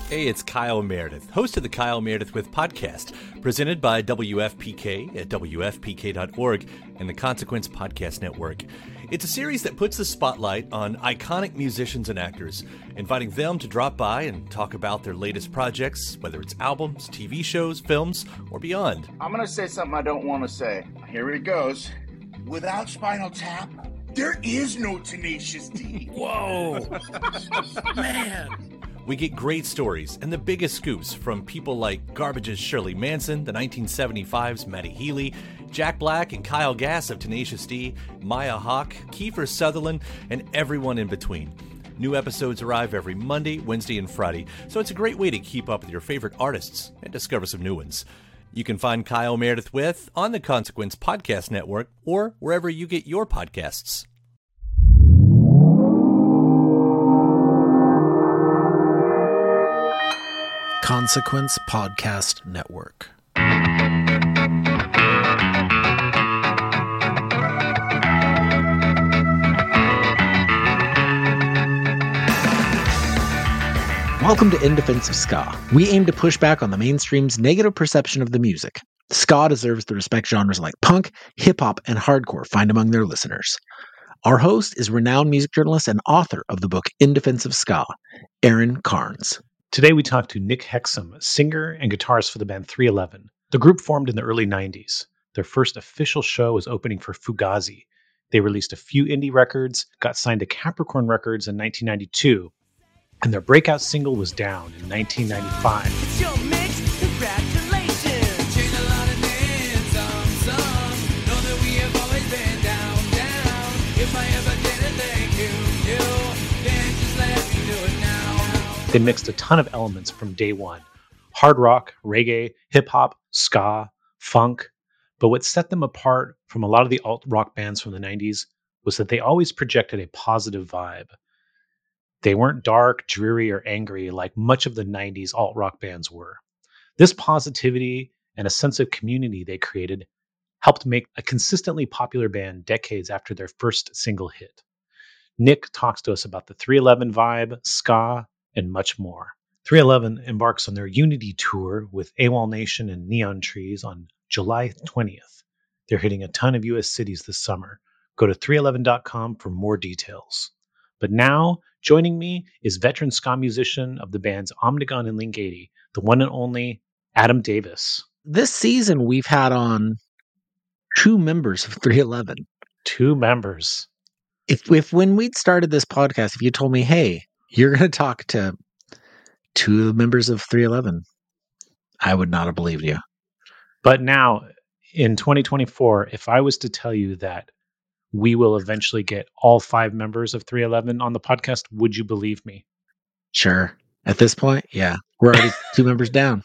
Hey, it's Kyle Meredith, host of the Kyle Meredith With podcast, presented by WFPK at WFPK.org and the Consequence Podcast Network. It's a series that puts the spotlight on iconic musicians and actors, inviting them to drop by and talk about their latest projects, whether it's albums, TV shows, films, or beyond. I'm going to say something I don't want to say. Here it goes. Without Spinal Tap, there is no Tenacious D. Whoa! Man! We get great stories and the biggest scoops from people like Garbage's Shirley Manson, the 1975's Matty Healy, Jack Black and Kyle Gass of Tenacious D, Maya Hawke, Kiefer Sutherland, and everyone in between. New episodes arrive every Monday, Wednesday, and Friday, so it's a great way to keep up with your favorite artists and discover some new ones. You can find Kyle Meredith With on the Consequence Podcast Network or wherever you get your podcasts. Consequence Podcast Network. Welcome to In Defense of Ska. We aim to push back on the mainstream's negative perception of the music. Ska deserves the respect genres like punk, hip-hop, and hardcore find among their listeners. Our host is renowned music journalist and author of the book In Defense of Ska, Aaron Carnes. Today we talk to Nick Hexum, singer and guitarist for the band 311. The group formed in the early 90s. Their first official show was opening for Fugazi. They released a few indie records, got signed to Capricorn Records in 1992, and their breakout single was Down in 1995. It's your mix, congratulations. Change a lot of names, some. Know that we have always been down. If I ever didn't thank you, then just let me do it now. They mixed a ton of elements from day one. Hard rock, reggae, hip-hop, ska, funk. But what set them apart from a lot of the alt-rock bands from the 90s was that they always projected a positive vibe. They weren't dark, dreary, or angry like much of the 90s alt-rock bands were. This positivity and a sense of community they created helped make a consistently popular band decades after their first single hit. Nick talks to us about the 311 vibe, ska, and much more. 311 embarks on their Unity tour with AWOL Nation and Neon Trees on July 20th. They're hitting a ton of U.S. cities this summer. Go to 311.com for more details. But now, joining me is veteran ska musician of the bands Omnigone and Link 80, the one and only Adam Davis. This season, we've had on 2 members of 311. 2 members. If when we'd started this podcast, if you told me, hey, you're going to talk to 2 members of 311, I would not have believed you. But now, in 2024, if I was to tell you that we will eventually get all 5 members of 311 on the podcast, would you believe me? Sure. At this point, yeah. We're already 2 members down.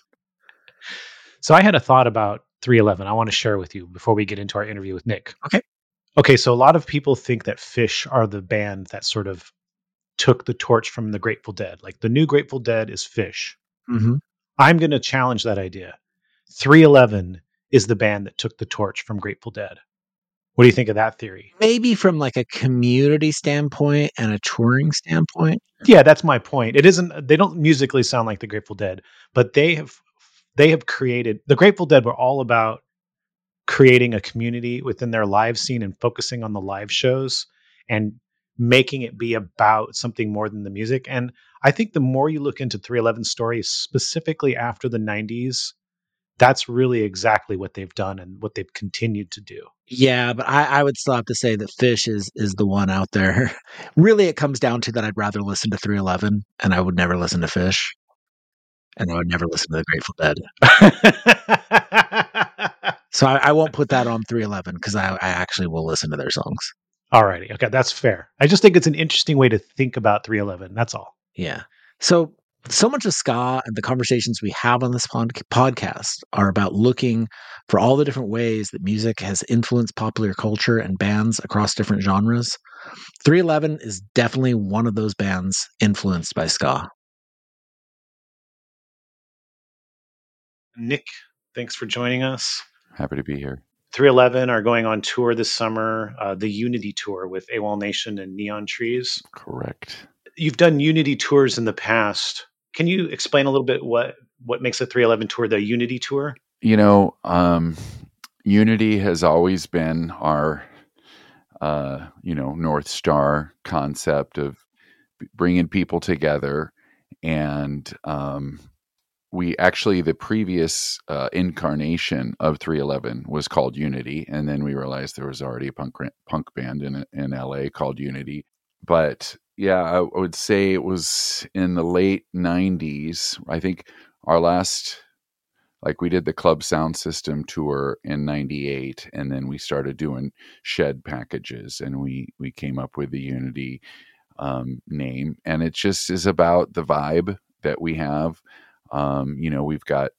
So I had a thought about 311 I want to share with you before we get into our interview with Nick. Okay, so a lot of people think that Phish are the band that sort of took the torch from the Grateful Dead. Like the new Grateful Dead is Phish. Mm-hmm. I'm going to challenge that idea. 311 is the band that took the torch from Grateful Dead. What do you think of that theory? Maybe from like a community standpoint and a touring standpoint. Yeah, that's my point. They don't musically sound like the Grateful Dead, but they have created, the Grateful Dead were all about creating a community within their live scene and focusing on the live shows and making it be about something more than the music. And I think the more you look into 311's story, specifically after the 90s, that's really exactly what they've done and what they've continued to do. Yeah, but I would still have to say that Phish is the one out there. Really, it comes down to that I'd rather listen to 311, and I would never listen to Phish, and I would never listen to the Grateful Dead. So I won't put that on 311 because I actually will listen to their songs. Alrighty. Okay, that's fair. I just think it's an interesting way to think about 311. That's all. Yeah. So much of ska and the conversations we have on this podcast are about looking for all the different ways that music has influenced popular culture and bands across different genres. 311 is definitely one of those bands influenced by ska. Nick, thanks for joining us. Happy to be here. 311 are going on tour this summer, the Unity tour with AWOL Nation and Neon Trees. Correct. You've done Unity tours in the past. Can you explain a little bit what makes the 311 tour the Unity tour? Unity has always been our, North Star concept of bringing people together. And we actually, the previous incarnation of 311 was called Unity. And then we realized there was already a punk band in LA called Unity. But yeah, I would say it was in the late 90s. I think our last, we did the Club Sound System tour in 98, and then we started doing shed packages, and we came up with the Unity name. And it just is about the vibe that we have. We've got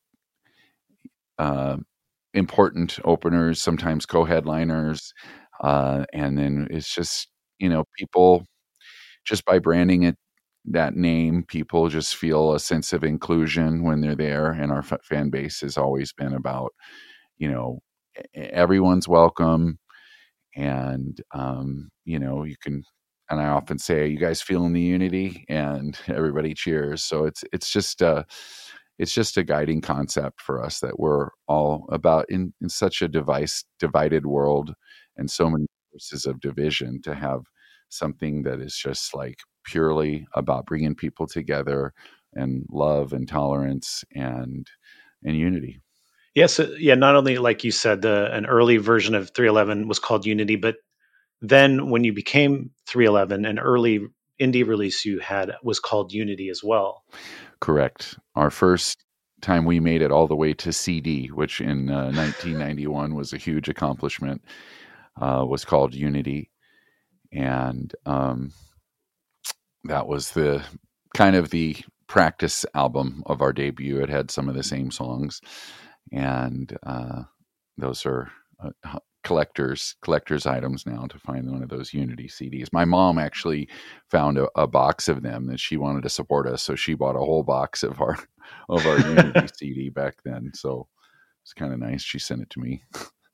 important openers, sometimes co-headliners, and then it's just, people, just by branding it that name, people just feel a sense of inclusion when they're there. And our fan base has always been about, everyone's welcome. And, you can, and I often say, you guys feeling the unity? And everybody cheers. So it's just a guiding concept for us that we're all about in such a divided world and so many forces of division, to have something that is just purely about bringing people together and love and tolerance and unity. Yes. Not only, like you said, an early version of 311 was called Unity, but then when you became 311, an early indie release you had was called Unity as well. Correct. Our first time we made it all the way to CD, which in 1991 was a huge accomplishment, was called Unity. And that was the kind of the practice album of our debut. It had some of the same songs, and those are collector's items now, to find one of those Unity CDs. My mom actually found a box of them that she wanted to support us, so she bought a whole box of our Unity CD back then. So it's kind of nice. She sent it to me.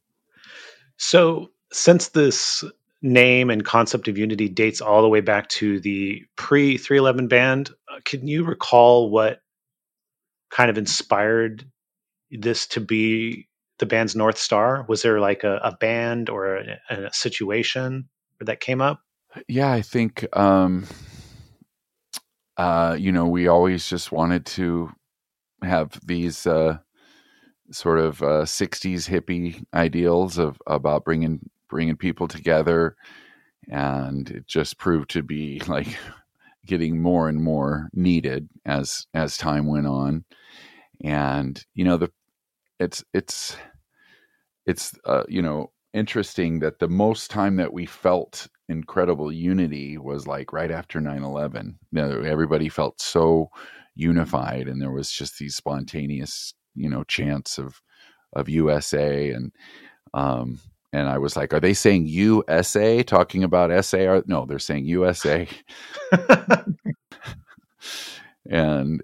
So since this name and concept of Unity dates all the way back to the pre-311 band, can you recall what kind of inspired this to be the band's North Star? Was there a band or a situation that came up? Yeah, I think, we always just wanted to have these sort of 60s hippie ideals about bringing people together. And it just proved to be getting more and more needed as time went on. And, it's interesting that the most time that we felt incredible unity was right after 9/11. Everybody felt so unified, and there was just these spontaneous, chants of USA. And I was like, are they saying USA, talking about SAR? No, they're saying USA. And,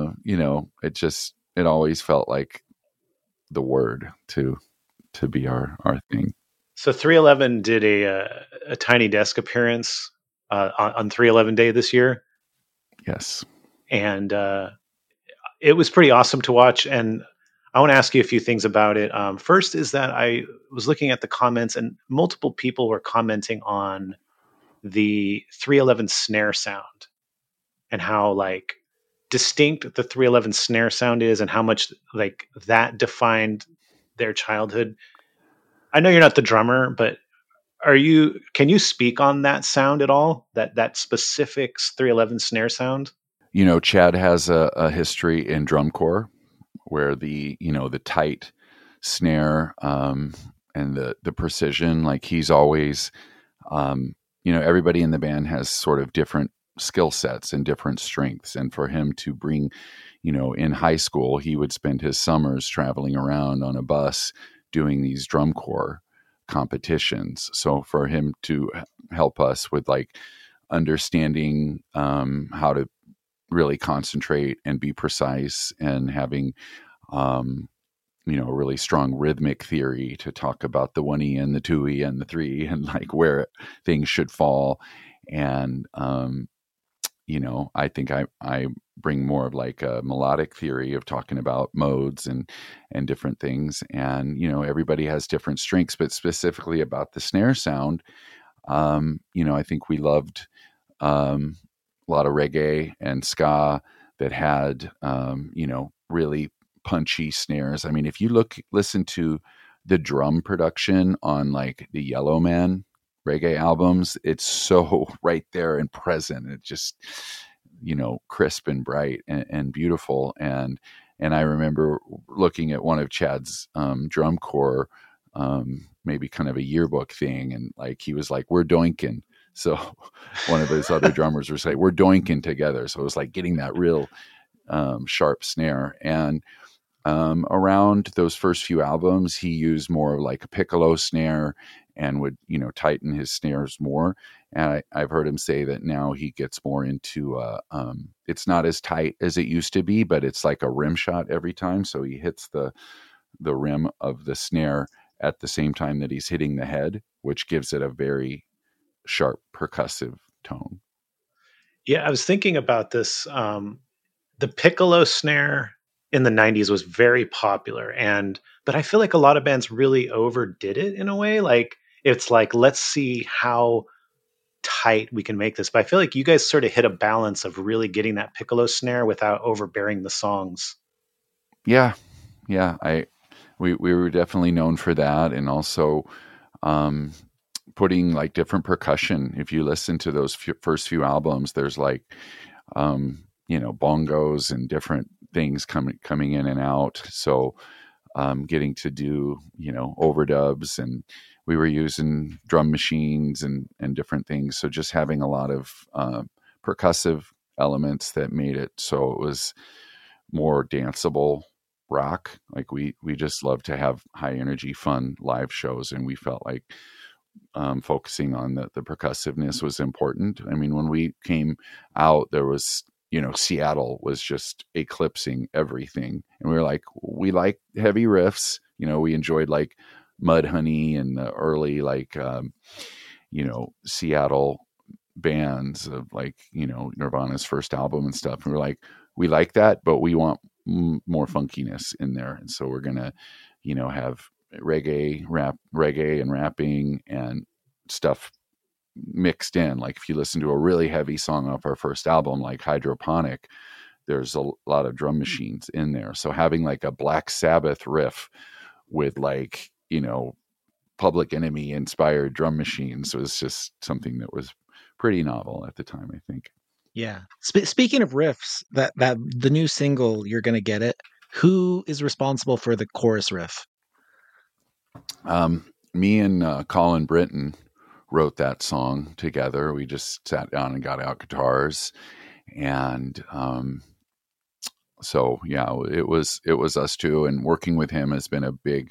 it always felt like the word to be our thing. So 311 did a Tiny Desk appearance on 311 Day this year. Yes. And it was pretty awesome to watch. And I want to ask you a few things about it. First is that I was looking at the comments, and multiple people were commenting on the 311 snare sound and how distinct the 311 snare sound is, and how much that defined their childhood. I know you're not the drummer, but can you speak on that sound at all? That specific 311 snare sound? Chad has a history in drum corps where the tight snare and the precision, he's always, everybody in the band has sort of different skill sets and different strengths. And for him to bring, in high school, he would spend his summers traveling around on a bus doing these drum corps competitions. So for him to help us with understanding how to really concentrate and be precise, and having really strong rhythmic theory to talk about the 1E and the 2E and the 3, and where things should fall. And I think I bring more of like a melodic theory of talking about modes and different things. And, you know, everybody has different strengths, but specifically about the snare sound, you know, I think we loved a lot of reggae and ska that had, you know, really punchy snares. I mean, if you listen to the drum production on like the Yellow Man reggae albums, it's so right there and present. It just, you know, crisp and bright and beautiful. And I remember looking at one of Chad's drum corps, maybe kind of a yearbook thing, and like he was like, "We're doinking." So one of his other drummers was like, "We're doinking together." So it was like getting that real sharp snare. And around those first few albums, he used more of like a piccolo snare and would, you know, tighten his snares more. And I've heard him say that now he gets more into, it's not as tight as it used to be, but it's like a rim shot every time. So he hits the rim of the snare at the same time that he's hitting the head, which gives it a very sharp percussive tone. Yeah, I was thinking about this. The piccolo snare in the 90s was very popular, but I feel like a lot of bands really overdid it in a way. Like, it's like, let's see how tight we can make this. But I feel like you guys sort of hit a balance of really getting that piccolo snare without overbearing the songs. Yeah. We were definitely known for that. And also, putting like different percussion. If you listen to those first few albums, there's like, you know, bongos and different things coming in and out. So, getting to do, you know, overdubs, and we were using drum machines and different things. So just having a lot of, percussive elements that made it so it was more danceable rock. Like we just love to have high energy, fun live shows. And we felt like, focusing on the percussiveness was important. I mean, when we came out, there was, you know, Seattle was just eclipsing everything. And we were like, we like heavy riffs. You know, we enjoyed like Mudhoney and the early, like, you know, Seattle bands of like, you know, Nirvana's first album and stuff. And we were like, we like that, but we want more funkiness in there. And so we're going to, you know, have reggae and rapping and stuff mixed in. Like if you listen to a really heavy song off our first album, like Hydroponic, there's a lot of drum machines in there. So having like a Black Sabbath riff with like, you know, Public Enemy inspired drum machines was just something that was pretty novel at the time, I think. Yeah. Speaking of riffs, that the new single, You're Gonna Get It, who is responsible for the chorus riff? Me and Colin Britton wrote that song together. We just sat down and got out guitars, and so yeah, it was us two. And working with him has been a big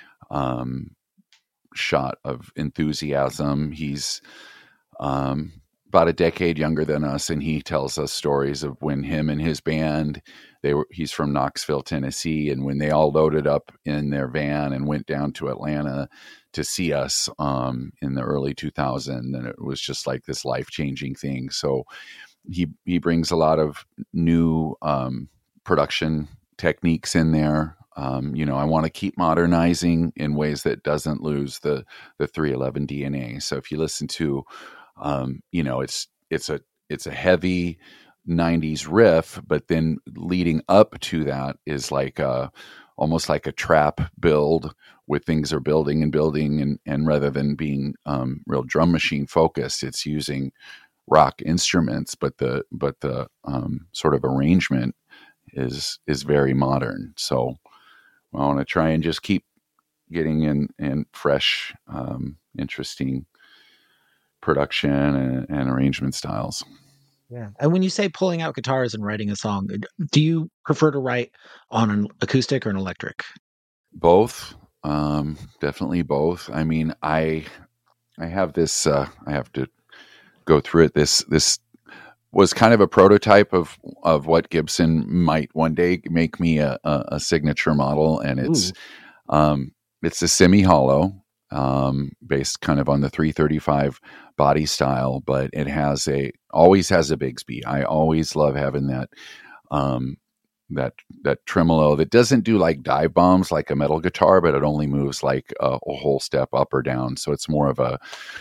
shot of enthusiasm. He's about a decade younger than us, and he tells us stories of when him and his band, he's from Knoxville, Tennessee, and when they all loaded up in their van and went down to Atlanta to see us in the early 2000s, and it was just like this life-changing thing. So he brings a lot of new production techniques in there. You know, I want to keep modernizing in ways that doesn't lose the 311 DNA. So if you listen to, you know, it's a heavy 90s riff, but then leading up to that is like almost like a trap build where things are building and rather than being real drum machine focused, it's using rock instruments, but the sort of arrangement is very modern. So I want to try and just keep getting in fresh, interesting production and arrangement styles. Yeah. And when you say pulling out guitars and writing a song, do you prefer to write on an acoustic or an electric? Both. Definitely both. I mean, I have this, I have to go through it. This was kind of a prototype of what Gibson might one day make me a signature model. And it's a semi-hollow, based kind of on the 335 body style, but it always has a Bigsby. I always love having that that tremolo that doesn't do like dive bombs like a metal guitar, but it only moves like a whole step up or down. So it's more of a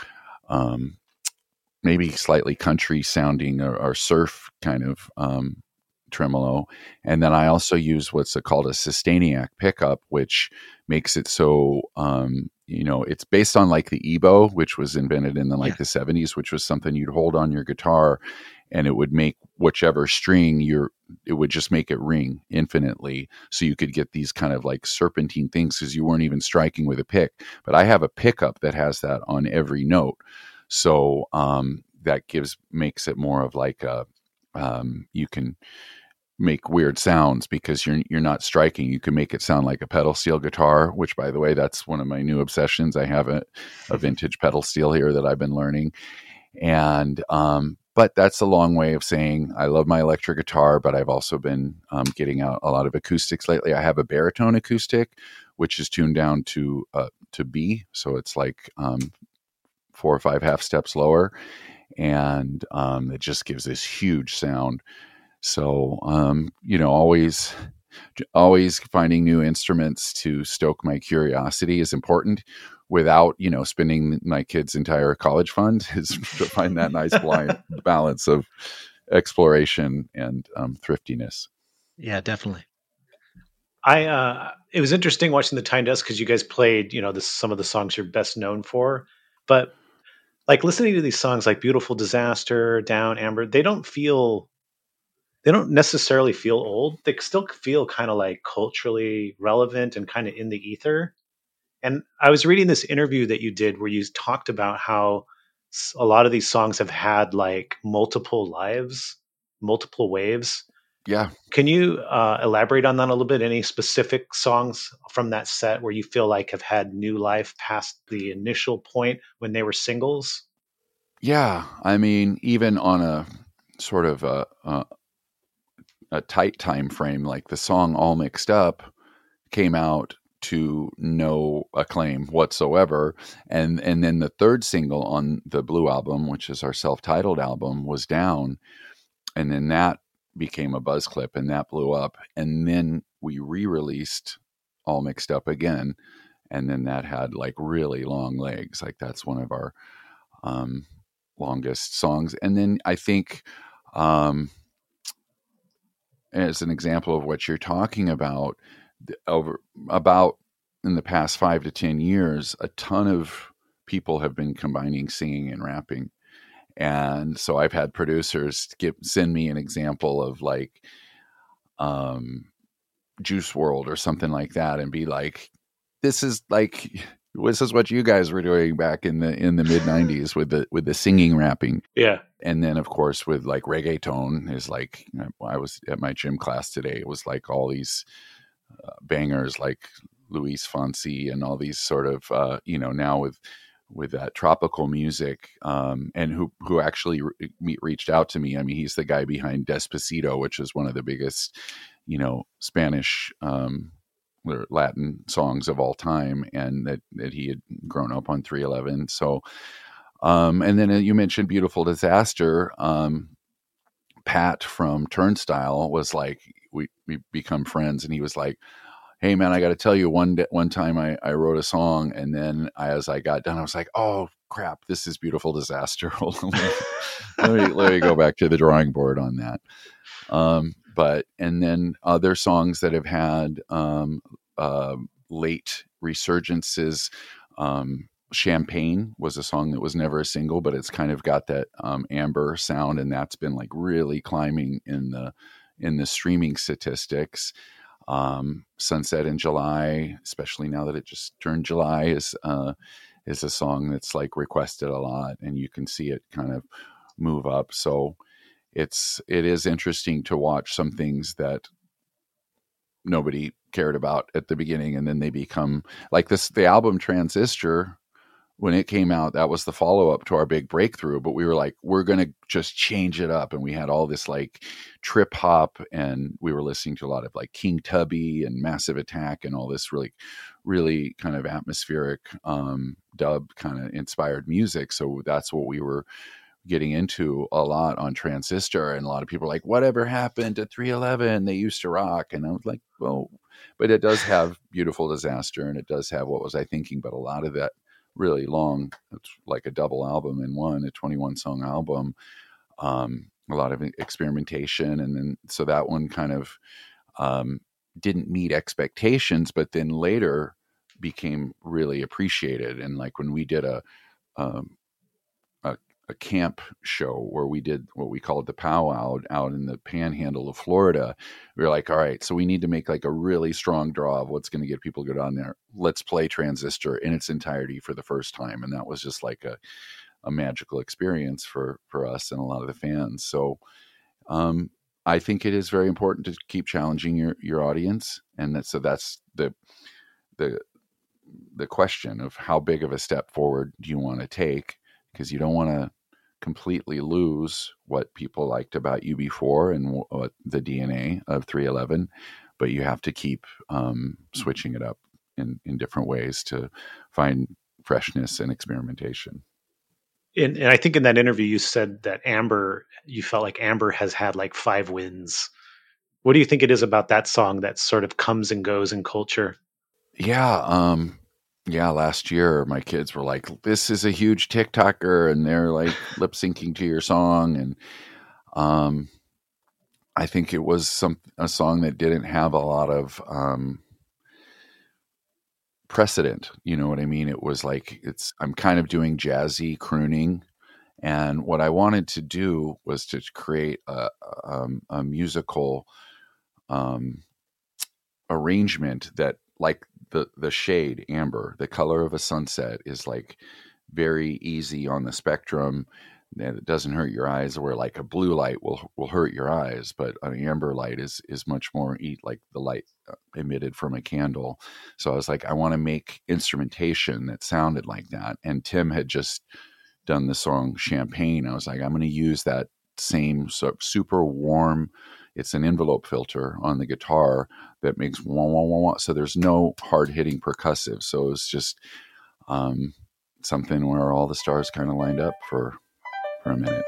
maybe slightly country sounding or surf kind of tremolo. And then I also use what's called a Sustainiac pickup, which makes it so it's based on like the EBow, which was invented in the 70s, which was something you'd hold on your guitar and it would make whichever string it would just make it ring infinitely. So you could get these kind of like serpentine things because you weren't even striking with a pick. But I have a pickup that has that on every note. So that makes it more of like you can make weird sounds because you're not striking. You can make it sound like a pedal steel guitar, which, by the way, that's one of my new obsessions. I have a vintage pedal steel here that I've been learning. And but that's a long way of saying I love my electric guitar, but I've also been getting out a lot of acoustics lately. I have a baritone acoustic, which is tuned down to B. So it's like 4 or 5 half steps lower. And it just gives this huge sound. So, always finding new instruments to stoke my curiosity is important without, spending my kids' entire college fund is to find that nice balance of exploration and thriftiness. Yeah, definitely. It was interesting watching the Time Desk because you guys played, some of the songs you're best known for, but like listening to these songs like Beautiful Disaster, Down, Amber, they don't necessarily feel old. They still feel kind of like culturally relevant and kind of in the ether. And I was reading this interview that you did where you talked about how a lot of these songs have had like multiple lives, multiple waves. Yeah. Can you elaborate on that a little bit? Any specific songs from that set where you feel like have had new life past the initial point when they were singles? Yeah. I mean, even on a sort of a tight time frame, like the song All Mixed Up came out to no acclaim whatsoever, and then the third single on the Blue album, which is our self-titled album, was Down, and then that became a buzz clip and that blew up, and then we re-released All Mixed Up again, and then that had like really long legs. Like that's one of our longest songs. And then I think as an example of what you're talking about, about in the past 5 to 10 years, a ton of people have been combining singing and rapping. And so I've had producers send me an example of like Juice WRLD or something like that and be like, this is what you guys were doing back in the mid 90s with the singing rapping. Yeah. And then of course with like reggaeton is like, I was at my gym class today. It was like all these bangers like Luis Fonsi and all these sort of, now with that tropical music, and who actually reached out to me. I mean, he's the guy behind Despacito, which is one of the biggest, Spanish, or Latin songs of all time, and that he had grown up on 311. So, and then you mentioned Beautiful Disaster. Pat from Turnstile was like, we become friends, and he was like, hey man, I got to tell you, one time I wrote a song, and then as I got done, I was like, oh crap, this is Beautiful Disaster. let me go back to the drawing board on that. And then other songs that have had late resurgences. Champagne was a song that was never a single, but it's kind of got that amber sound, and that's been like really climbing in the streaming statistics. Sunset in July, especially now that it just turned July, is a song that's like requested a lot, and you can see it kind of move up. So it is interesting to watch some things that nobody cared about at the beginning, and then they become like this. The album Transistor, when it came out, that was the follow-up to our big breakthrough, but we were like, we're going to just change it up. And we had all this like trip hop, and we were listening to a lot of like King Tubby and Massive Attack and all this really, really kind of atmospheric dub kind of inspired music. So that's what we were getting into a lot on Transistor, and a lot of people are like, whatever happened to 311? They used to rock. And I was like, well, but it does have Beautiful Disaster, and it does have What Was I Thinking, but a lot of that really long, it's like a double album in one, a 21 song album, a lot of experimentation. And then, so that one kind of didn't meet expectations, but then later became really appreciated. And like when we did a camp show where we did what we called the powwow out in the panhandle of Florida, we were like, all right, so we need to make like a really strong draw of what's going to get people to go down there. Let's play Transistor in its entirety for the first time. And that was just like a magical experience for us and a lot of the fans. So I think it is very important to keep challenging your audience. And that's the question of how big of a step forward do you want to take? Because you don't want to completely lose what people liked about you before and what the DNA of 311, but you have to keep switching it up in different ways to find freshness and experimentation. And I think in that interview you said that you felt like Amber has had like 5 wins. What do you think it is about that song that sort of comes and goes in culture? Yeah, last year my kids were like, this is a huge TikToker, and they're like lip syncing to your song. And I think it was a song that didn't have a lot of precedent. You know what I mean? It was like, I'm kind of doing jazzy crooning. And what I wanted to do was to create a musical arrangement that, like, the shade amber, the color of a sunset, is like very easy on the spectrum. It doesn't hurt your eyes, where like a blue light will hurt your eyes, but an amber light is much more like the light emitted from a candle. So I was like, I want to make instrumentation that sounded like that. And Tim had just done the song Champagne. I was like, I'm going to use that same super warm, it's an envelope filter on the guitar that makes wah, wah, wah, wah. So there's no hard hitting percussive. So it's just something where all the stars kind of lined up for a minute.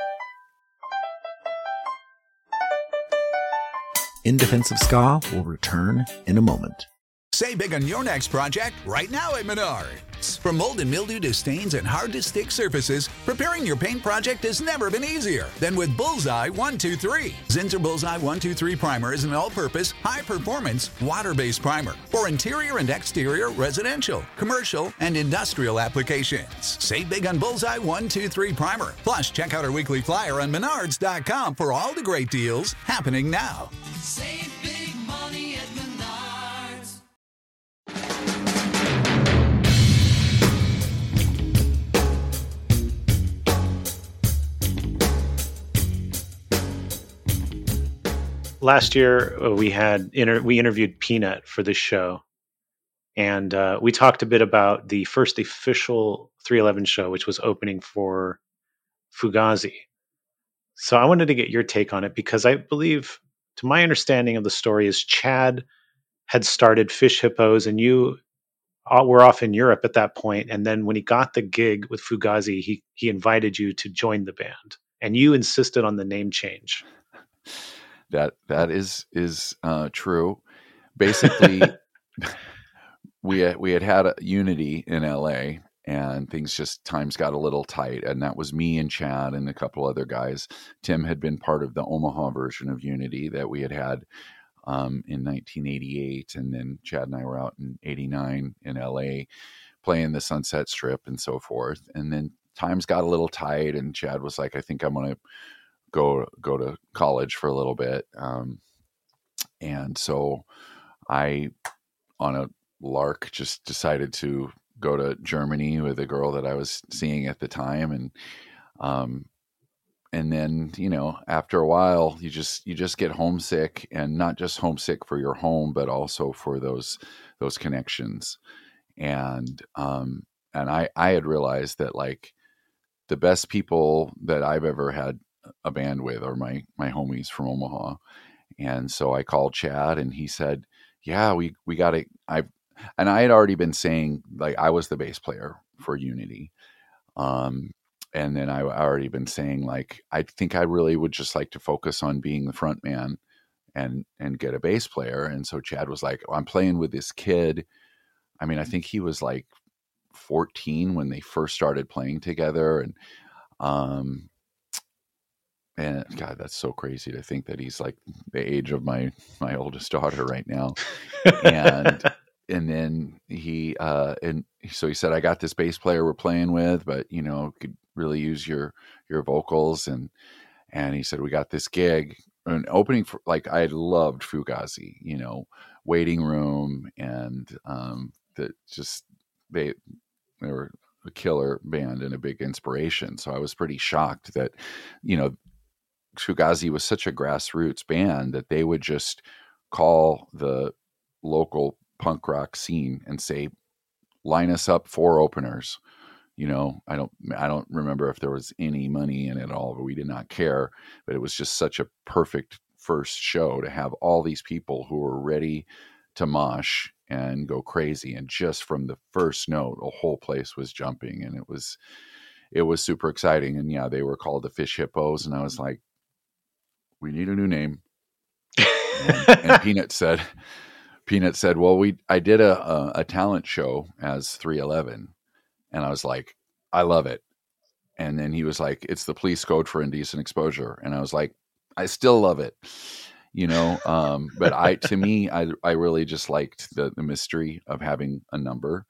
In Defense of Ska will return in a moment. Save big on your next project right now at Menards. From mold and mildew to stains and hard-to-stick surfaces, preparing your paint project has never been easier than with Bullseye 123. Zinsser Bullseye 123 Primer is an all-purpose, high-performance, water-based primer for interior and exterior residential, commercial, and industrial applications. Save big on Bullseye 123 Primer. Plus, check out our weekly flyer on Menards.com for all the great deals happening now. Save big money at Menards. Last year, we interviewed Peanut for this show, and we talked a bit about the first official 311 show, which was opening for Fugazi. So I wanted to get your take on it, because I believe, to my understanding of the story, is Chad had started Fish Hippos, and you were off in Europe at that point. And then when he got the gig with Fugazi, he invited you to join the band, and you insisted on the name change. That is true. Basically, we had a Unity in LA, and times got a little tight, and that was me and Chad and a couple other guys. Tim had been part of the Omaha version of Unity that we had in 1988, and then Chad and I were out in 89 in LA playing the Sunset Strip and so forth. And then times got a little tight, and Chad was like, I think I'm going to go to college for a little bit. And so I, on a lark, just decided to go to Germany with a girl that I was seeing at the time. And then, after a while, you just get homesick, and not just homesick for your home, but also for those connections. And I had realized that, like, the best people that I've ever had a band with are my homies from Omaha. And so I called Chad, and he said, yeah, we got it. And I had already been saying, like, I was the bass player for Unity. and then I already been saying, like, I think I really would just like to focus on being the front man and get a bass player. And so Chad was like, I'm playing with this kid. I mean, I think he was like 14 when they first started playing together. And God, that's so crazy to think that he's like the age of my oldest daughter right now. And then so he said, I got this bass player we're playing with, but could really use your vocals. And he said, we got this gig, an opening for, like, I loved Fugazi, Waiting Room, and they were a killer band and a big inspiration. So I was pretty shocked that, Fugazi was such a grassroots band that they would just call the local punk rock scene and say, line us up 4 openers. I don't remember if there was any money in it at all, but we did not care. But it was just such a perfect first show to have all these people who were ready to mosh and go crazy. And just from the first note, the whole place was jumping, and it was super exciting. And yeah, they were called the Fish Hippos. And I was like, we need a new name. And Peanut said, well, I did a talent show as 311. And I was like, I love it. And then he was like, it's the police code for indecent exposure. And I was like, I still love it. But I really just liked the mystery of having a number.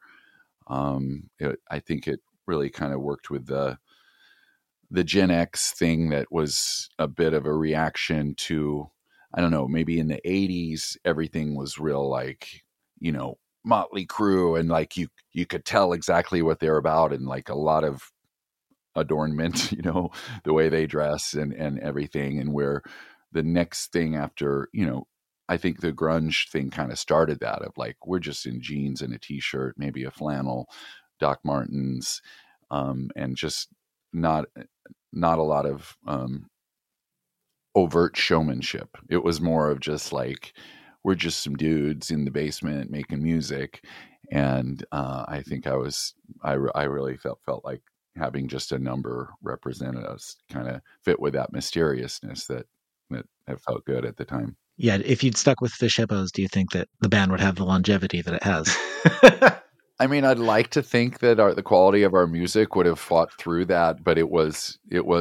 I think it really kind of worked with the Gen X thing that was a bit of a reaction to, I don't know, maybe in the 80s, everything was real, like, Motley Crue, and like you could tell exactly what they're about, and like a lot of adornment, the way they dress and everything. And where the next thing after, I think the grunge thing kind of started that, of like, we're just in jeans and a t-shirt, maybe a flannel, Doc Martens, and just not a lot of overt showmanship. It was more of just like, we're just some dudes in the basement making music. And I think I really felt like having just a number represented us, kind of fit with that mysteriousness that felt good at the time. Yeah, if you'd stuck with Fish Hippos, do you think that the band would have the longevity that it has? I mean, I'd like to think that the quality of our music would have fought through that, but it was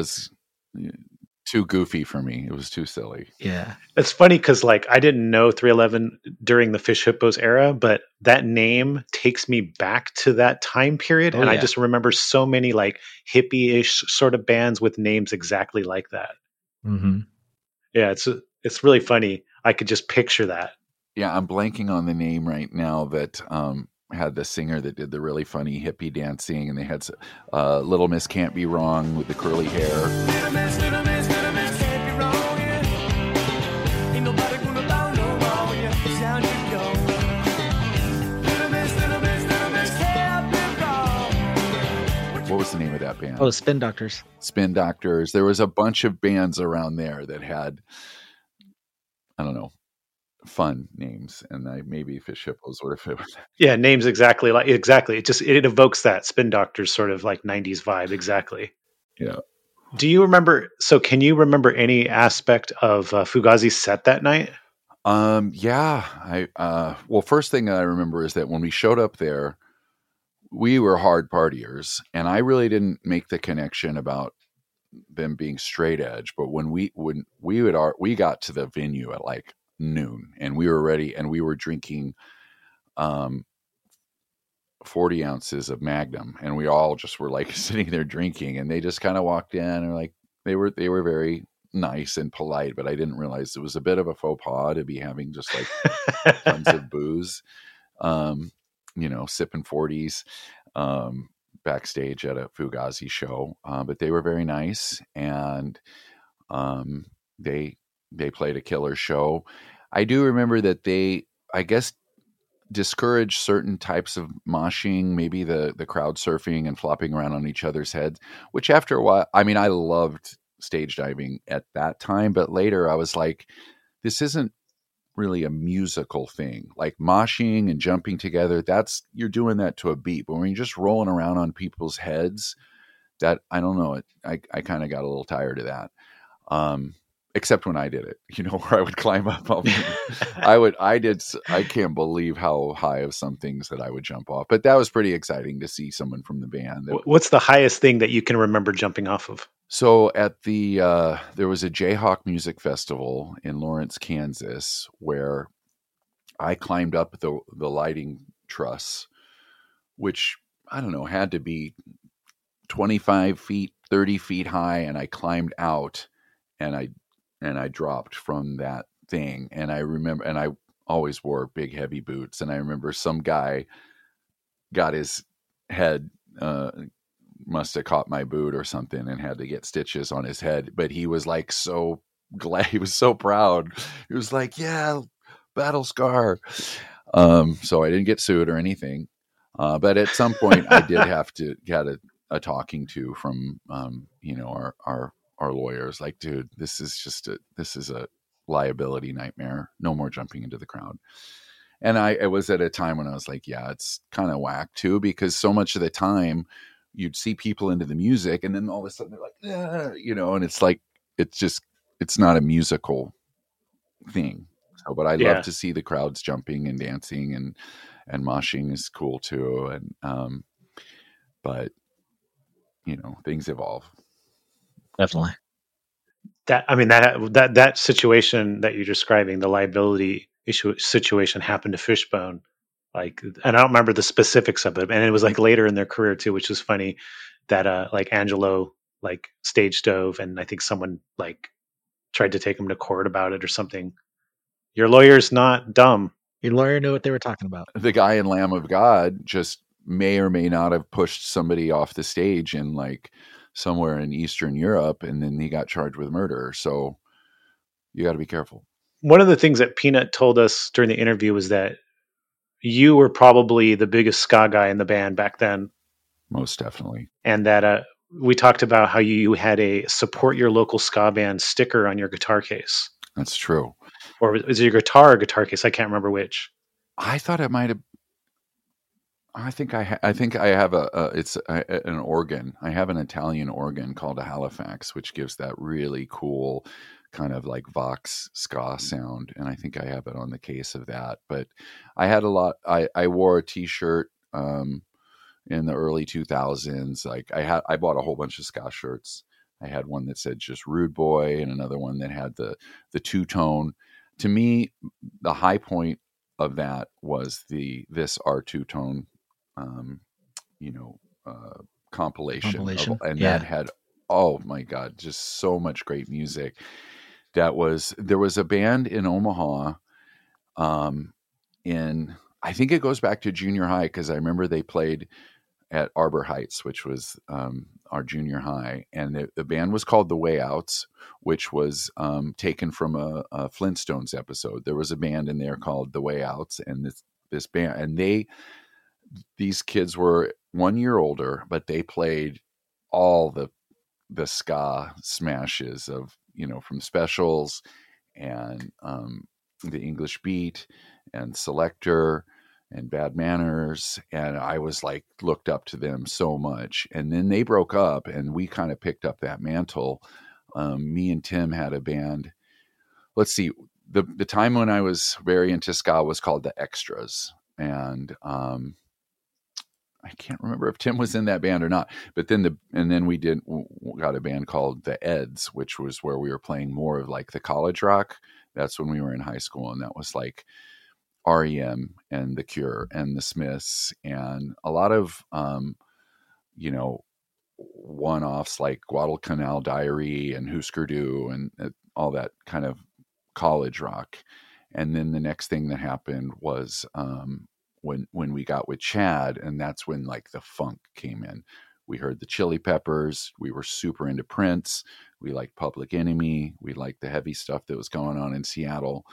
too goofy for me. It was too silly. Yeah. It's funny because, like, I didn't know 311 during the Fish Hippos era, but that name takes me back to that time period. I just remember so many, like, hippie-ish sort of bands with names exactly like that. Mm-hmm. Yeah, it's really funny. I could just picture that. Yeah, I'm blanking on the name right now that had the singer that did the really funny hippie dancing, and they had Little Miss Can't Be Wrong with the curly hair. Little miss can't be wrong, yeah. Ain't nobody gonna bow no more, yeah. It's down you go. Little miss can't be wrong. What was the name of that band? Oh, Spin Doctors. Spin Doctors. There was a bunch of bands around there that had, I don't know, fun names, and maybe Fish Hippos would have fit with that. Yeah, names exactly. It evokes that Spin Doctors sort of like 90s vibe. Exactly. Yeah. Do you remember? So, can you remember any aspect of Fugazi's set that night? Yeah. Well, first thing that I remember is that when we showed up there, we were hard partiers, and I really didn't make the connection about them being straight edge. But when we got to the venue at like noon, and we were ready, and we were drinking 40 ounces of Magnum, and we all just were like sitting there drinking, and they just kind of walked in, and like they were very nice and polite, but I didn't realize it was a bit of a faux pas to be having just like tons of booze, sipping 40s backstage at a Fugazi show. But they were very nice, and they played a killer show. I do remember that they, I guess, discourage certain types of moshing, maybe the crowd surfing and flopping around on each other's heads, which after a while, I mean, I loved stage diving at that time, but later I was like, this isn't really a musical thing. Like moshing and jumping together, you're doing that to a beat, but when you're just rolling around on people's heads, that, I don't know, I kind of got a little tired of that. Except when I did it, where I would climb up. I can't believe how high of some things that I would jump off, but that was pretty exciting to see someone from the band. What's the highest thing that you can remember jumping off of? So at there was a Jayhawk Music Festival in Lawrence, Kansas, where I climbed up the lighting truss, which I don't know, had to be 25 feet, 30 feet high. And I climbed out and I dropped from that thing. And I remember, and I always wore big, heavy boots. And I remember some guy got his head, must have caught my boot or something and had to get stitches on his head. But he was like so glad. He was so proud. He was like, yeah, battle scar. So I didn't get sued or anything. But at some point I did have to get a talking to from, our lawyers, like, dude, this is a liability nightmare. No more jumping into the crowd. And it was at a time when I was like, yeah, it's kind of whack too, because so much of the time you'd see people into the music and then all of a sudden they're like, and it's like, it's not a musical thing. So, but I love to see the crowds jumping and dancing and moshing is cool too. And, but things evolve. Definitely. That situation that you're describing, the liability issue situation, happened to Fishbone. Like, and I don't remember the specifics of it, and it was like later in their career too, which is funny that like Angelo like stage dove, and I think someone like tried to take him to court about it or something. Your lawyer's not dumb. Your lawyer knew what they were talking about. The guy in Lamb of God just may or may not have pushed somebody off the stage in like somewhere in Eastern Europe, and then he got charged with murder. So you got to be careful. One of the things that Peanut told us during the interview was that you were probably the biggest ska guy in the band back then. Most definitely. And that we talked about how you had a support your local ska band sticker on your guitar case. That's true. Or is it your guitar or guitar case? I can't remember which. I thought it might have. I think I have an organ. I have an Italian organ called a Halifax, which gives that really cool kind of like Vox ska sound. And I think I have it on the case of that. But I had a lot. I wore a T-shirt in the early 2000s. Like I bought a whole bunch of ska shirts. I had one that said just Rude Boy and another one that had the two-tone. To me, the high point of that was this our two-tone compilation. And that had, oh my God, just so much great music. There was a band in Omaha, I think it goes back to junior high, because I remember they played at Arbor Heights, which was our junior high, and the band was called The Way Outs, which was taken from a Flintstones episode. There was a band in there called The Way Outs, and this band, and these kids were 1 year older, but they played all the ska smashes of, from Specials and the English Beat and Selector and Bad Manners. And I was like, looked up to them so much. And then they broke up and we kind of picked up that mantle. Me and Tim had a band. Let's see, the time when I was very into ska was called The Extras. And I can't remember if Tim was in that band or not, but then we got a band called The Eds, which was where we were playing more of like the college rock. That's when we were in high school. And that was like REM and The Cure and the Smiths and a lot of, one-offs like Guadalcanal Diary and Husker Du and all that kind of college rock. And then the next thing that happened was, when we got with Chad, and that's when like the funk came in. We heard the Chili Peppers. We were super into Prince. We liked Public Enemy. We liked the heavy stuff that was going on in Seattle.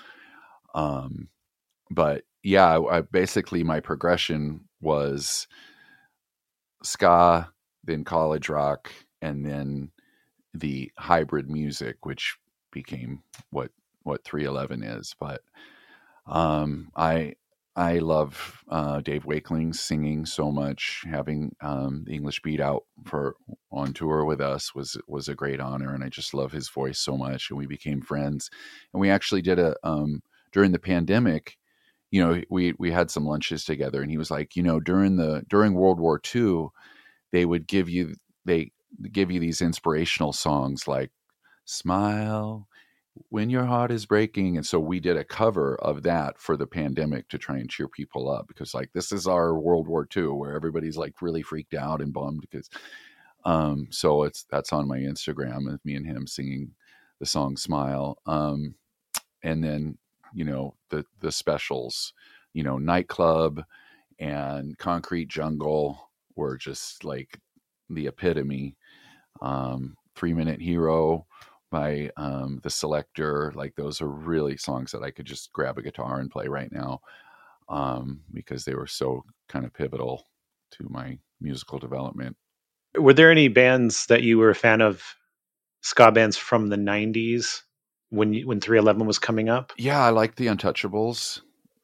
But yeah, basically my progression was ska, then college rock, and then the hybrid music, which became what 311 is. But I love Dave Wakeling singing so much. Having the English Beat out on tour with us was a great honor, and I just love his voice so much. And we became friends, and we actually did a during the pandemic. We had some lunches together, and he was like, during World War II, they give you these inspirational songs like "Smile When Your Heart Is Breaking," and so we did a cover of that for the pandemic to try and cheer people up, because like this is our World War II where everybody's like really freaked out and bummed because so that's on my Instagram of me and him singing the song "Smile," and then the specials, Nightclub and Concrete Jungle were just like the epitome. 3-Minute Hero by the Selector, like those are really songs that I could just grab a guitar and play right now, because they were so kind of pivotal to my musical development. Were there any bands that you were a fan of, ska bands from the 90s when 311 was coming up? Yeah, I liked the Untouchables.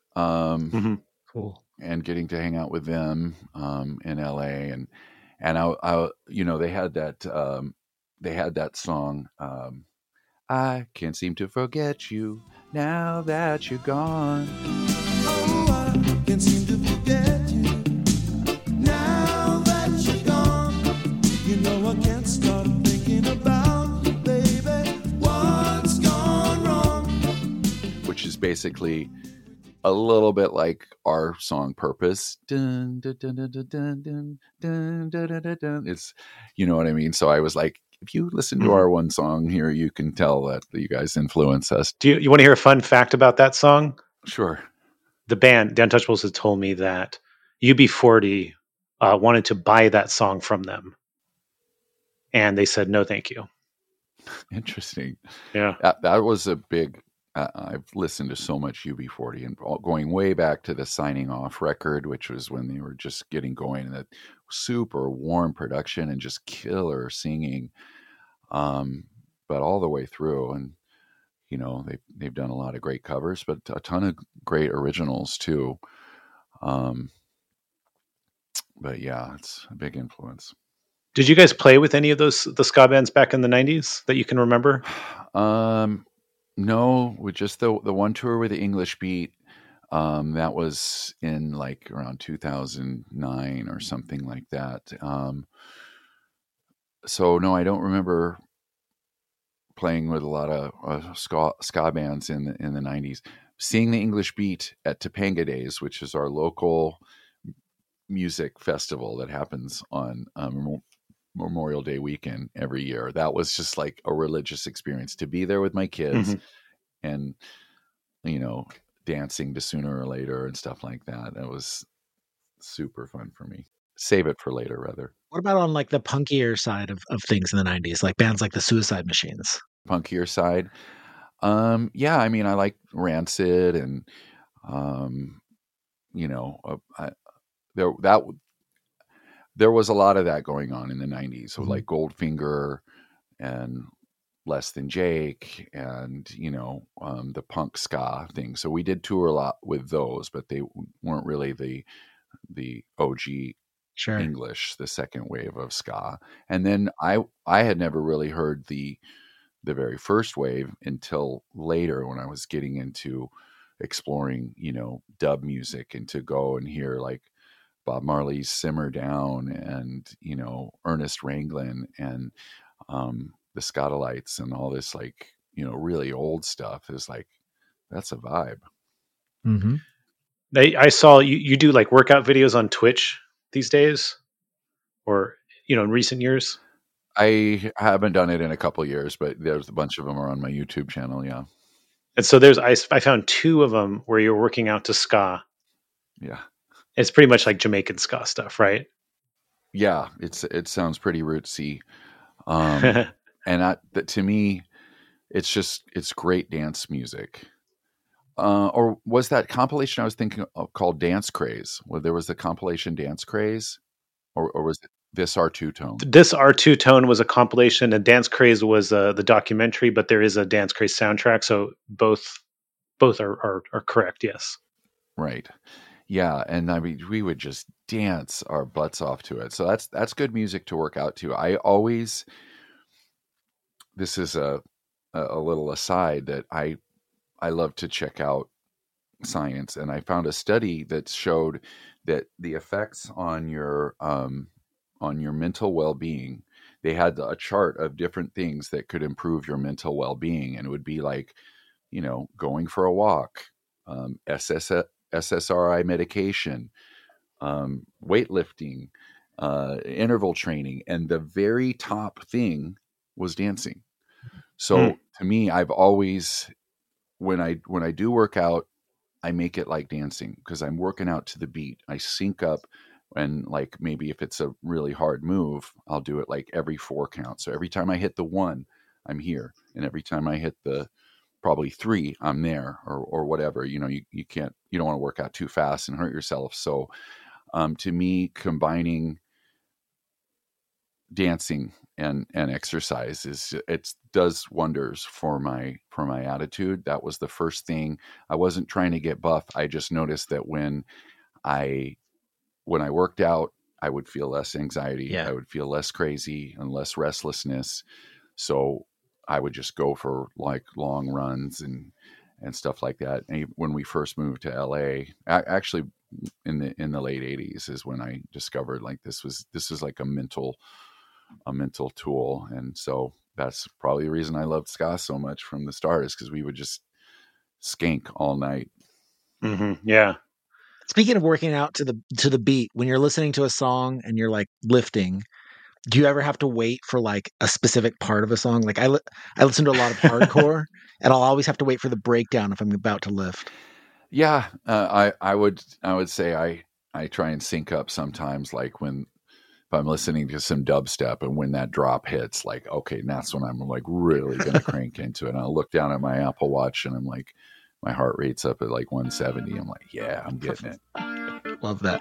Cool. And getting to hang out with them in LA, and I they had that song, I can't seem to forget you now that you're gone. Oh, I can't seem to forget you now that you're gone. You know I can't stop thinking about you, baby. What's gone wrong? Which is basically a little bit like our song Purpose. Dun, dun, dun, dun, dun, dun, dun, dun, dun, dun, dun. It's, you know what I mean? So I was like, if you listen to our one song here, you can tell that you guys influence us. Do you want to hear a fun fact about that song? Sure. The band, The Untouchables, had told me that UB40 wanted to buy that song from them. And they said, no, thank you. Interesting. Yeah. That was a big, I've listened to so much UB40, and going way back to the Signing Off record, which was when they were just getting going, and that super warm production and just killer singing, but all the way through. And they've done a lot of great covers, but a ton of great originals too. But yeah, it's a big influence. Did you guys play with any of the ska bands back in the 90s that you can remember? No, with just the one tour with the English Beat. That was in like around 2009 or something like that. So no, I don't remember playing with a lot of ska bands in the 90s. Seeing the English Beat at Topanga Days, which is our local music festival that happens on Memorial Day weekend every year. That was just like a religious experience to be there with my kids, and dancing to Sooner or Later and stuff like that. That was super fun for me. Save it for later, rather. What about on like the punkier side of things in the 90s, like bands like the Suicide Machines? Punkier side. Yeah, I mean, I like Rancid, and there was a lot of that going on in the 90s. So like Goldfinger and Less Than Jake, and the punk ska thing. So we did tour a lot with those, but they weren't really the OG English, the second wave of ska. And then I had never really heard the very first wave until later, when I was getting into exploring dub music, and to go and hear like Bob Marley's Simmer Down, and Ernest Ranglin, and the Scotalites, and all this like really old stuff is like, that's a vibe. I saw you do like workout videos on Twitch these days, or in recent years. I haven't done it in a couple of years, but there's a bunch of them are on my YouTube channel. Yeah. And so I found 2 of them where you're working out to ska. Yeah. It's pretty much like Jamaican ska stuff, right? Yeah. It sounds pretty rootsy. And to me, it's great dance music. Or was that compilation I was thinking of called Dance Craze? Where there was the compilation Dance Craze, or was it This Our Two Tone? This Our Two Tone was a compilation, and Dance Craze was the documentary, but there is a Dance Craze soundtrack, so both are correct. Yes. Right. Yeah, and I mean we would just dance our butts off to it. So that's good music to work out to. I always This is a little aside that I love to check out science, and I found a study that showed that the effects on your mental well-being, they had a chart of different things that could improve your mental well-being, and it would be like, going for a walk, SSRI medication, weightlifting, interval training, and the very top thing was dancing. So to me, I've always, when I do work out, I make it like dancing because I'm working out to the beat. I sync up, and like maybe if it's a really hard move, I'll do it like every 4 counts. So every time I hit the 1, I'm here, and every time I hit the probably 3, I'm there, or whatever. You don't want to work out too fast and hurt yourself. So to me, combining dancing and exercise it does wonders for my attitude. That was the first thing. I wasn't trying to get buff. I just noticed that when I worked out, I would feel less anxiety. Yeah. I would feel less crazy and less restlessness. So I would just go for like long runs and stuff like that. And when we first moved to LA, actually in the late 80s is when I discovered like this was like a mental tool. And so that's probably the reason I loved ska so much from the start, is because we would just skank all night. Mm-hmm. Yeah. Speaking of working out to the beat, when you're listening to a song and you're like lifting, do you ever have to wait for like a specific part of a song? Like I listen to a lot of hardcore, and I'll always have to wait for the breakdown if I'm about to lift. Yeah, I would say I try and sync up sometimes, like if I'm listening to some dubstep and when that drop hits, like, okay, and that's when I'm like really going to crank into it. And I'll look down at my Apple Watch and I'm like, my heart rate's up at like 170. I'm like, yeah, I'm getting it. Love that.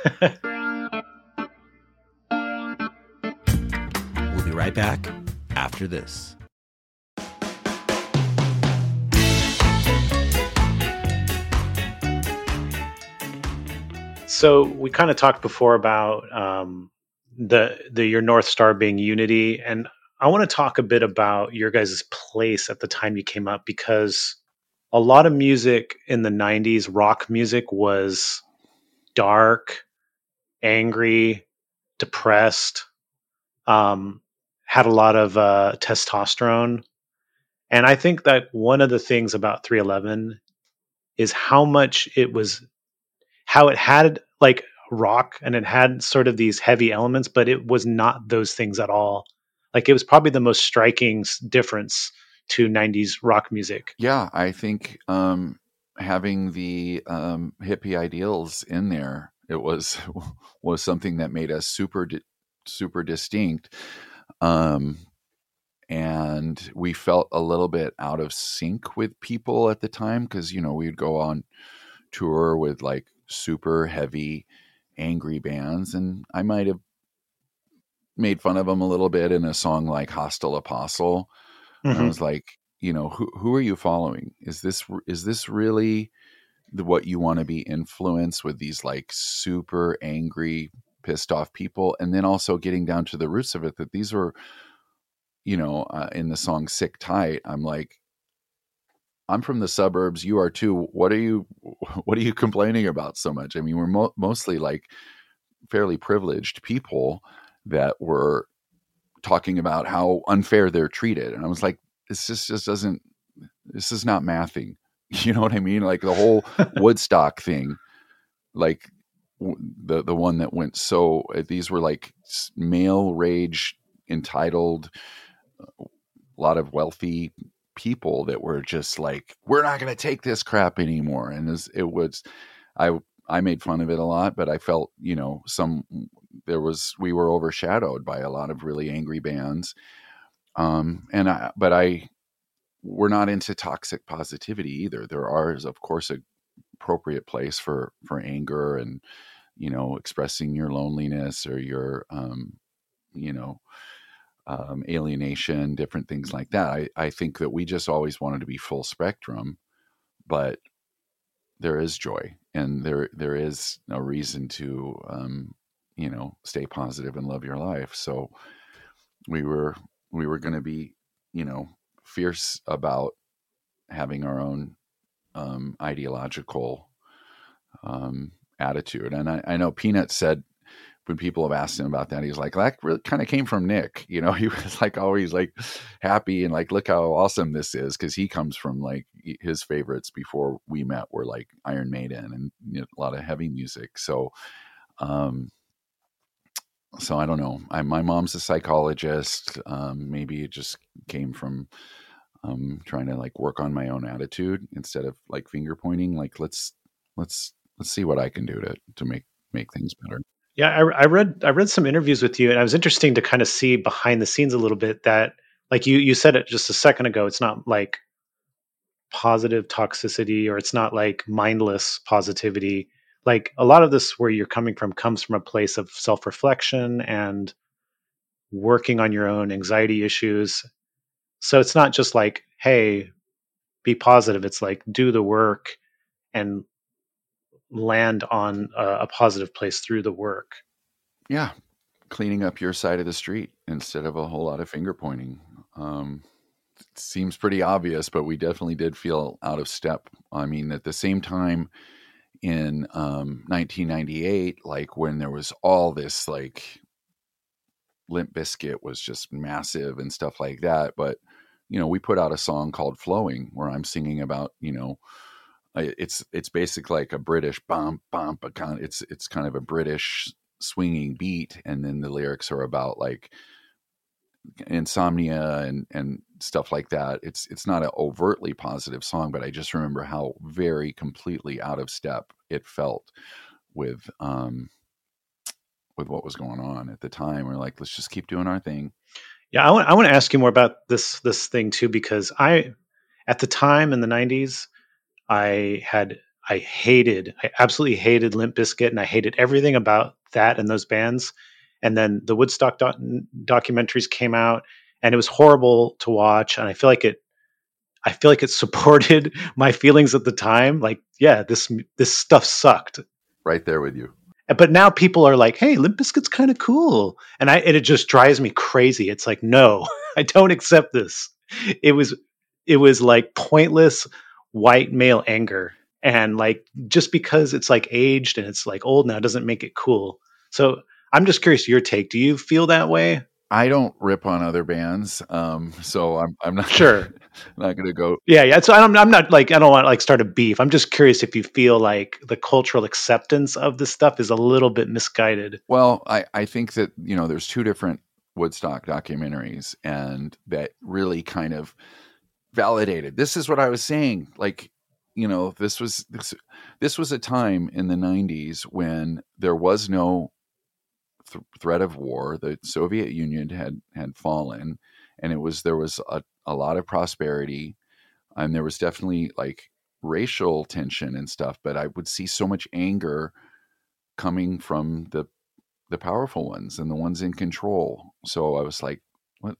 We'll be right back after this. So we kind of talked before about your North Star being unity, and I want to talk a bit about your guys' place at the time you came up, because a lot of music in the 90s, rock music, was dark, angry, depressed, had a lot of testosterone. And I think that one of the things about 311 is how it had like rock, and it had sort of these heavy elements, but it was not those things at all. Like it was probably the most striking difference to 90s rock music. Yeah, I think having the hippie ideals in there, it was something that made us super distinct. And we felt a little bit out of sync with people at the time, because we'd go on tour with like super heavy, angry bands, and I might have made fun of them a little bit in a song like Hostile Apostle. And I was like, who are you following? Is this really what you want to be influenced with, these like super angry, pissed off people? And then also getting down to the roots of it, that these were, in the song Sick Tight, I'm like, I'm from the suburbs. You are too. What are you complaining about so much? I mean, we're mostly like fairly privileged people that were talking about how unfair they're treated. And I was like, this is not mathing. You know what I mean? Like the whole Woodstock thing, like the one that went, so these were like male rage, entitled, a lot of wealthy people that were just like, we're not going to take this crap anymore. And I made fun of it a lot, but I felt, we were overshadowed by a lot of really angry bands. We're not into toxic positivity either. There is, of course, an appropriate place for anger and, expressing your loneliness or your, alienation, different things like that. I think that we just always wanted to be full spectrum, but there is joy, and there is no reason to stay positive and love your life. So we were going to be fierce about having our own ideological attitude. And I know Peanut said, when people have asked him about that, he's like, that really kind of came from Nick. He was like always like happy and like, look how awesome this is. Cause he comes from like his favorites before we met were like Iron Maiden and a lot of heavy music. So I don't know. My mom's a psychologist. Maybe it just came from trying to like work on my own attitude instead of like finger pointing. Like, let's see what I can do to make things better. Yeah, I read some interviews with you, and it was interesting to kind of see behind the scenes a little bit that, like you said it just a second ago, it's not like positive toxicity, or it's not like mindless positivity. Like a lot of this where you're coming from comes from a place of self-reflection and working on your own anxiety issues. So it's not just like, hey, be positive. It's like do the work and land on a positive place through the work. Yeah. Cleaning up your side of the street instead of a whole lot of finger pointing. It seems pretty obvious, but we definitely did feel out of step. I mean, at the same time in 1998, like when there was all this, like Limp Bizkit was just massive and stuff like that. But, we put out a song called Flowing where I'm singing about, it's basically like a British bump, it's kind of a British swinging beat. And then the lyrics are about like insomnia and stuff like that. It's not an overtly positive song, but I just remember how very completely out of step it felt with what was going on at the time. We're like, let's just keep doing our thing. Yeah. I want to ask you more about this thing too, because at the time in the 90s, I absolutely hated Limp Bizkit, and I hated everything about that and those bands. And then the Woodstock documentaries came out, and it was horrible to watch. And I feel like it supported my feelings at the time. Like, yeah, this stuff sucked. Right there with you. But now people are like, hey, Limp Bizkit's kind of cool. And it just drives me crazy. It's like, no, I don't accept this. It was like pointless white male anger. And like, just because it's like aged and it's like old now doesn't make it cool. So I'm just curious your take. Do you feel that way? I don't rip on other bands. So I'm not sure. Not going to go. Yeah. So I'm not like, I don't want to like start a beef. I'm just curious if you feel like the cultural acceptance of this stuff is a little bit misguided. Well, I think that, there's two different Woodstock documentaries, and that really kind of validated. This is what I was saying. Like, this was a time in the 90s when there was no threat of war. The Soviet Union had fallen, and there was a lot of prosperity, and there was definitely like racial tension and stuff. But I would see so much anger coming from the powerful ones and the ones in control. So I was like, what?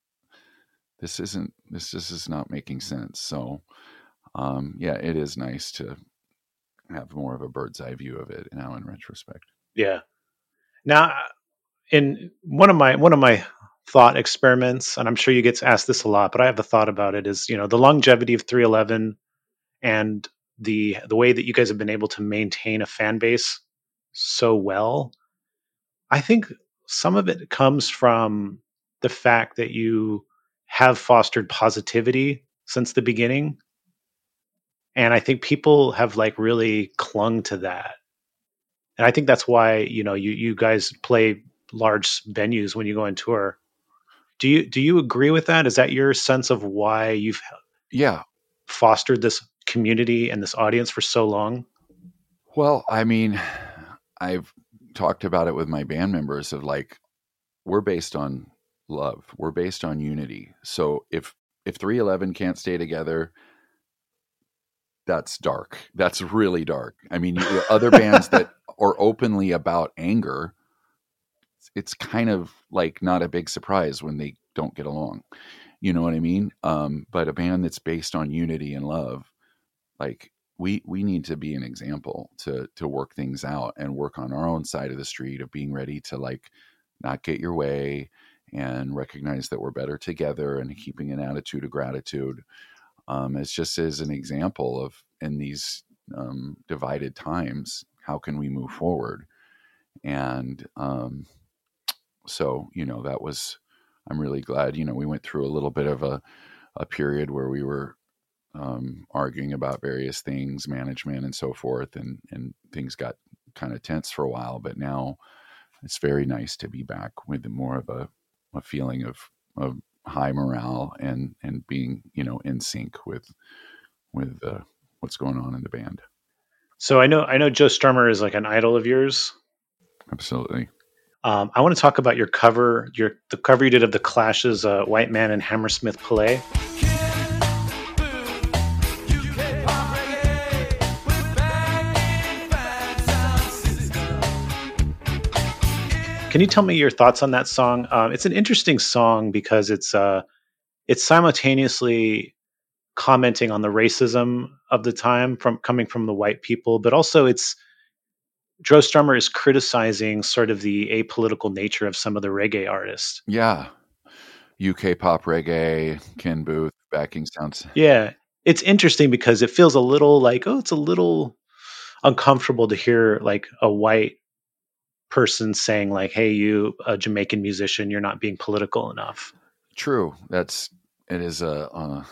This is not making sense. So yeah, it is nice to have more of a bird's eye view of it now in retrospect. Yeah. Now, in one of my thought experiments, and I'm sure you get asked this a lot, but I have a thought about it, is, the longevity of 311 and the way that you guys have been able to maintain a fan base so well. I think some of it comes from the fact that you have fostered positivity since the beginning. And I think people have like really clung to that. And I think that's why, you guys play large venues when you go on tour. Do you agree with that? Is that your sense of why you've fostered this community and this audience for so long? Well, I mean, I've talked about it with my band members of like, we're based on love. We're based on unity. So if 311 can't stay together, that's dark. That's really dark. I mean, other bands that are openly about anger, it's kind of like not a big surprise when they don't get along. You know what I mean? But a band that's based on unity and love, like we need to be an example to work things out and work on our own side of the street of being ready to like not get your way and recognize that we're better together and keeping an attitude of gratitude. It's just as an example of in these divided times, how can we move forward? And so, that was, I'm really glad, we went through a little bit of a period where we were arguing about various things, management and so forth, and things got kind of tense for a while, but now it's very nice to be back with more of a feeling of high morale and being, in sync with what's going on in the band. So I know Joe Strummer is like an idol of yours. Absolutely. I want to talk about your cover, the cover you did of the Clash's "White Man in Hammersmith Palais." Can you tell me your thoughts on that song? It's an interesting song because it's simultaneously commenting on the racism of the time coming from the white people, but also Joe Strummer is criticizing sort of the apolitical nature of some of the reggae artists. Yeah. UK pop reggae, Ken Booth, backing sounds. Yeah. It's interesting because it feels a little like, it's a little uncomfortable to hear like a white person saying like, hey, you, a Jamaican musician, you're not being political enough. True. It is going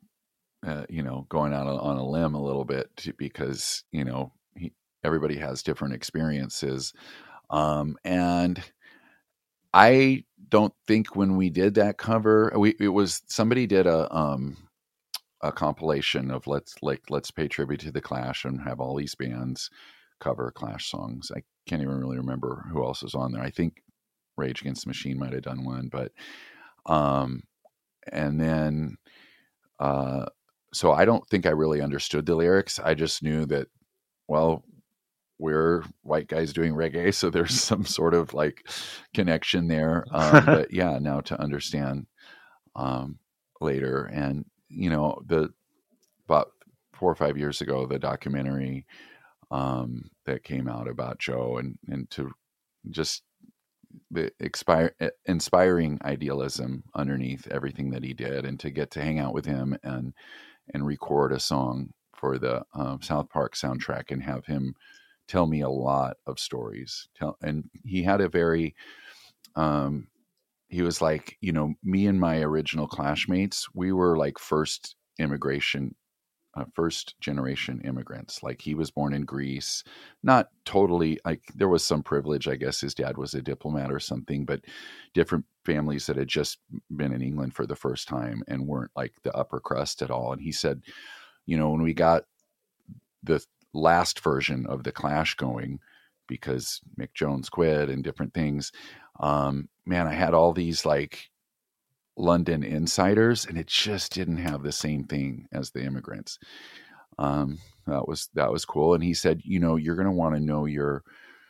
out on a limb a little bit because, everybody has different experiences. And I don't think when we did that cover, somebody did a compilation of let's pay tribute to the Clash and have all these bands cover Clash songs. I can't even really remember who else was on there. I think Rage Against the Machine might have done one, but and then so I don't think I really understood the lyrics. I just knew that, well, we're white guys doing reggae, so there's some sort of like connection there. But yeah, now to understand later, and about 4 or 5 years ago, the documentary that came out about Joe and to just the inspiring idealism underneath everything that he did, and to get to hang out with him and record a song for the South Park soundtrack and have him tell me a lot of stories. And he had a very, he was like, me and my original Clashmates, we were like first generation immigrants. Like he was born in Greece, not totally, like there was some privilege. I guess his dad was a diplomat or something, but different families that had just been in England for the first time and weren't like the upper crust at all. And he said, when we got the last version of the Clash going, because Mick Jones quit and different things, man, I had all these like London insiders, and it just didn't have the same thing as the immigrants. That was cool. And he said, you're going to want to know your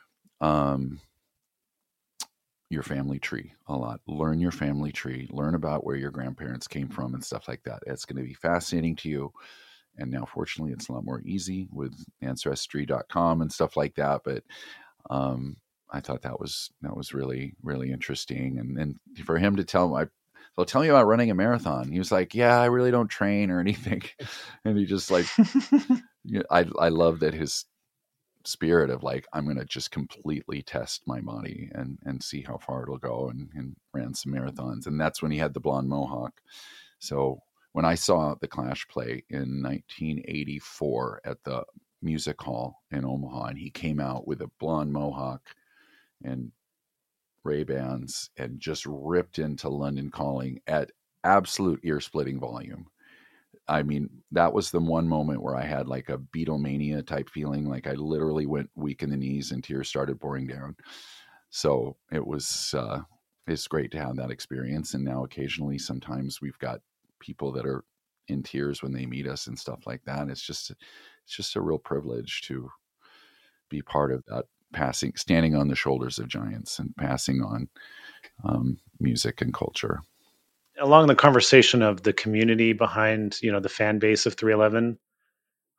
family tree a lot. Learn your family tree. Learn about where your grandparents came from and stuff like that. It's going to be fascinating to you. And now, fortunately, it's a lot more easy with ancestry.com and stuff like that. But I thought that was really, really interesting. And then for him to tell me about running a marathon. He was like, yeah, I really don't train or anything. And he just like, I love that his spirit of like, I'm going to just completely test my body and see how far it'll go, and ran some marathons. And that's when he had the blonde mohawk. So when I saw the Clash play in 1984 at the Music Hall in Omaha, and he came out with a blonde mohawk and Ray-Bans and just ripped into London Calling at absolute ear-splitting volume. I mean, that was the one moment where I had like a Beatlemania type feeling. Like I literally went weak in the knees and tears started pouring down. So it was, it's great to have that experience. And now occasionally, sometimes we've got people that are in tears when they meet us and stuff like that. It's just a real privilege to be part of that, standing on the shoulders of giants and passing on music and culture. Along the conversation of the community behind, the fan base of 311,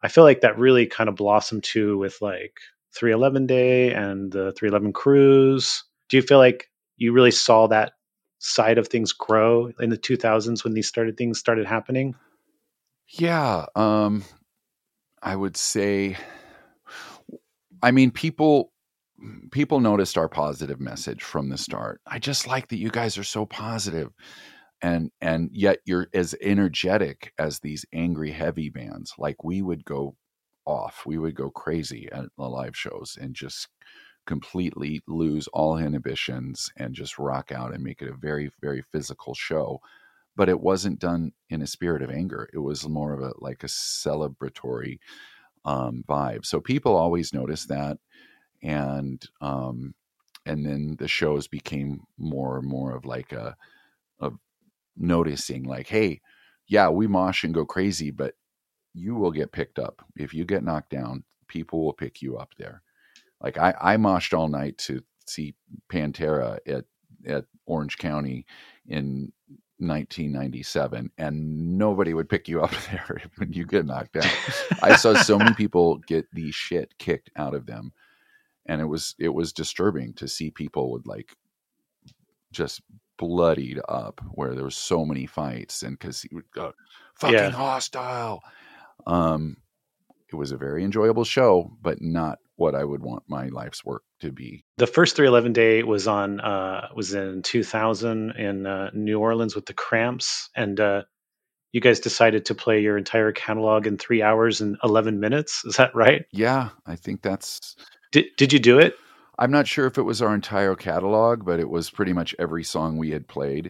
I feel like that really kind of blossomed too with like 311 Day and the 311 Cruise. Do you feel like you really saw that side of things grow in the 2000s when things started happening? Yeah, I would say, I mean, people noticed our positive message from the start. I just like that you guys are so positive, and yet you're as energetic as these angry heavy bands. Like, we would go off, we would go crazy at the live shows and just completely lose all inhibitions and just rock out and make it a very, very physical show. But it wasn't done in a spirit of anger. It was more of a celebratory vibe. So people always noticed that, and then the shows became more and more of like a noticing, like, hey, yeah, we mosh and go crazy, but you will get picked up. If you get knocked down, people will pick you up there. Like, I moshed all night to see Pantera at Orange County in 1997, and nobody would pick you up there when you get knocked down. I saw so many people get the shit kicked out of them, and it was disturbing to see people with like just bloodied up, where there was so many fights, and because he would go fucking hostile. It was a very enjoyable show, but not what I would want my life's work to be. The first 311 Day was in 2000 in New Orleans with the Cramps, and you guys decided to play your entire catalog in 3 hours and 11 minutes. Is that right? Yeah, I think that's. Did you do it? I'm not sure if it was our entire catalog, but it was pretty much every song we had played.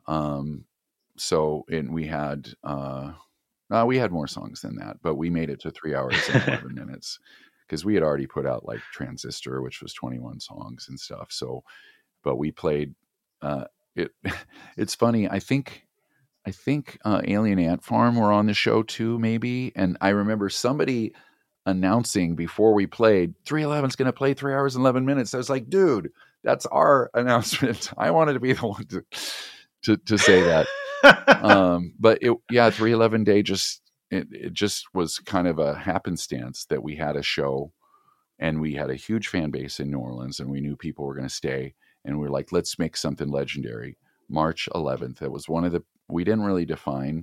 So, and we had more songs than that, but we made it to 3 hours and 11 minutes because we had already put out like Transistor, which was 21 songs and stuff. So, but we played it. It's funny. I think Alien Ant Farm were on the show too, maybe. And I remember somebody announcing before we played 311's going to play 3 hours and 11 minutes. I was like, dude, that's our announcement. I wanted to be the one to say that. But 311 Day it just was kind of a happenstance that we had a show, and we had a huge fan base in New Orleans, and we knew people were going to stay, and we were like, let's make something legendary. March 11th. It was we didn't really define,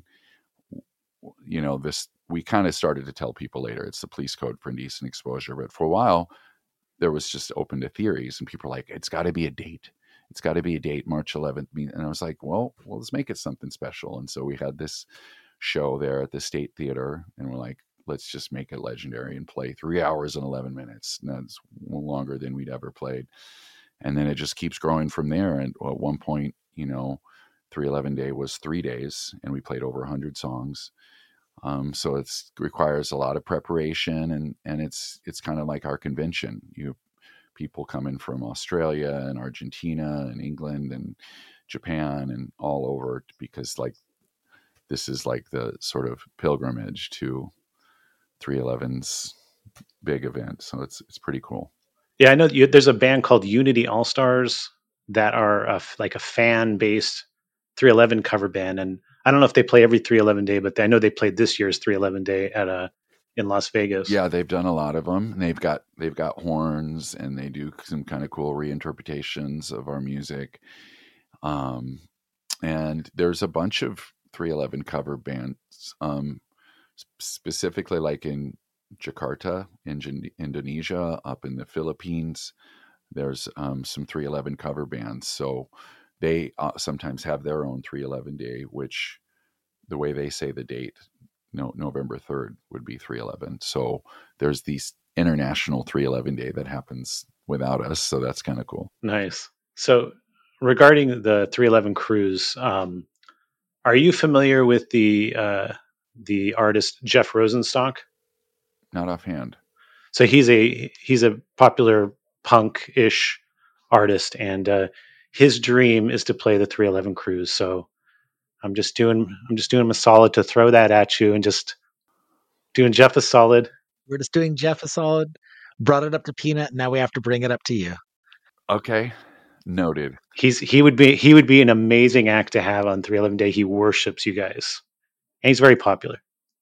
this. We kind of started to tell people later it's the police code for indecent exposure, but for a while there was just open to theories, and people were like, it's got to be a date. It's got to be a date, March 11th. And I was like, well, let's make it something special. And so we had this show there at the State Theater, and we're like, let's just make it legendary and play 3 hours and 11 minutes. And that's longer than we'd ever played. And then it just keeps growing from there. And at one point, 311 Day was 3 days, and we played over 100 songs. So it requires a lot of preparation, and it's kind of like our convention. People coming from Australia and Argentina and England and Japan and all over, because like this is like the sort of pilgrimage to 311's big event. So it's pretty cool. Yeah, I know there's a band called Unity All Stars that are like a fan-based 311 cover band, and I don't know if they play every 311 Day, but I know they played this year's 311 Day in Las Vegas. Yeah, they've done a lot of them. And they've got horns, and they do some kind of cool reinterpretations of our music. And there's a bunch of 311 cover bands, specifically like in Jakarta, in Indonesia, up in the Philippines. There's some 311 cover bands. So they sometimes have their own 311 Day, which the way they say the date, November 3rd would be 311. So there's these international 311 Day that happens without us. So that's kind of cool. Nice. So regarding the 311 Cruise, are you familiar with the artist Jeff Rosenstock? Not offhand. So he's a popular punk-ish artist, and his dream is to play the 311 Cruise. So I'm just doing him a solid to throw that at you, and just doing Jeff a solid. We're just doing Jeff a solid. Brought it up to Peanut. Now we have to bring it up to you. Okay, noted. He would be an amazing act to have on 311 Day. He worships you guys, and he's very popular.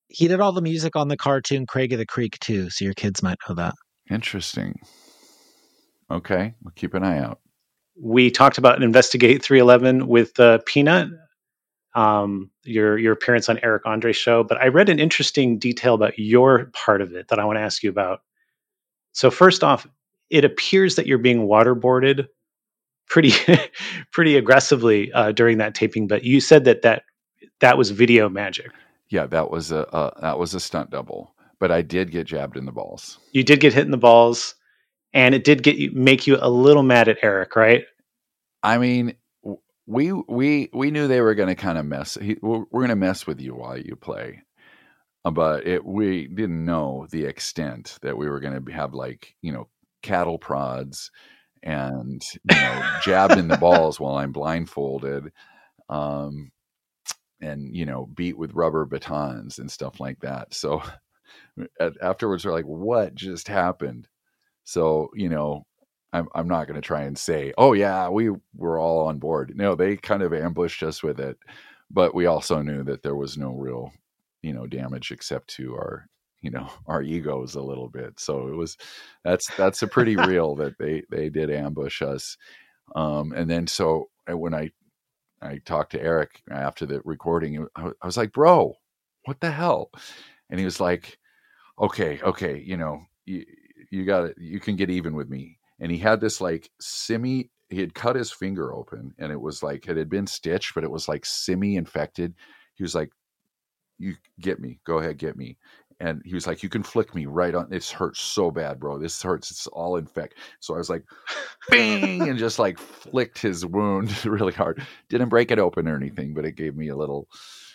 He did all the music on the cartoon Craig of the Creek too, so your kids might know that. Interesting. Okay, we'll keep an eye out. We talked about Investigate 311 with Peanut, your appearance on Eric Andre's show, but I read an interesting detail about your part of it that I want to ask you about. So first off, it appears that you're being waterboarded pretty pretty aggressively during that taping, but you said that was video magic. Yeah, that was a stunt double, but I did get jabbed in the balls. You did get hit in the balls, and it did make you a little mad at Eric, right? I mean, we knew they were going to kind of mess. We're going to mess with you while you play, but we didn't know the extent that we were going to have, like, cattle prods and jabbed in the balls while I'm blindfolded, and beat with rubber batons and stuff like that. So afterwards, we're like, "What just happened?" So I'm not going to try and say, "Oh yeah, we were all on board." No, they kind of ambushed us with it, but we also knew that there was no real, damage except to our egos a little bit. So that's a pretty real that they did ambush us. And then so when I talked to Eric after the recording, I was like, "Bro, what the hell?" And he was like, okay, you got it. You can get even with me. And he had this like he had cut his finger open, and it was like, it had been stitched, but it was like infected. He was like, "You get me, go ahead, get me." And he was like, "You can flick me right on. This hurts so bad, bro. This hurts. It's all infect." So I was like, bang, and just like flicked his wound really hard. Didn't break it open or anything, but it gave me a little,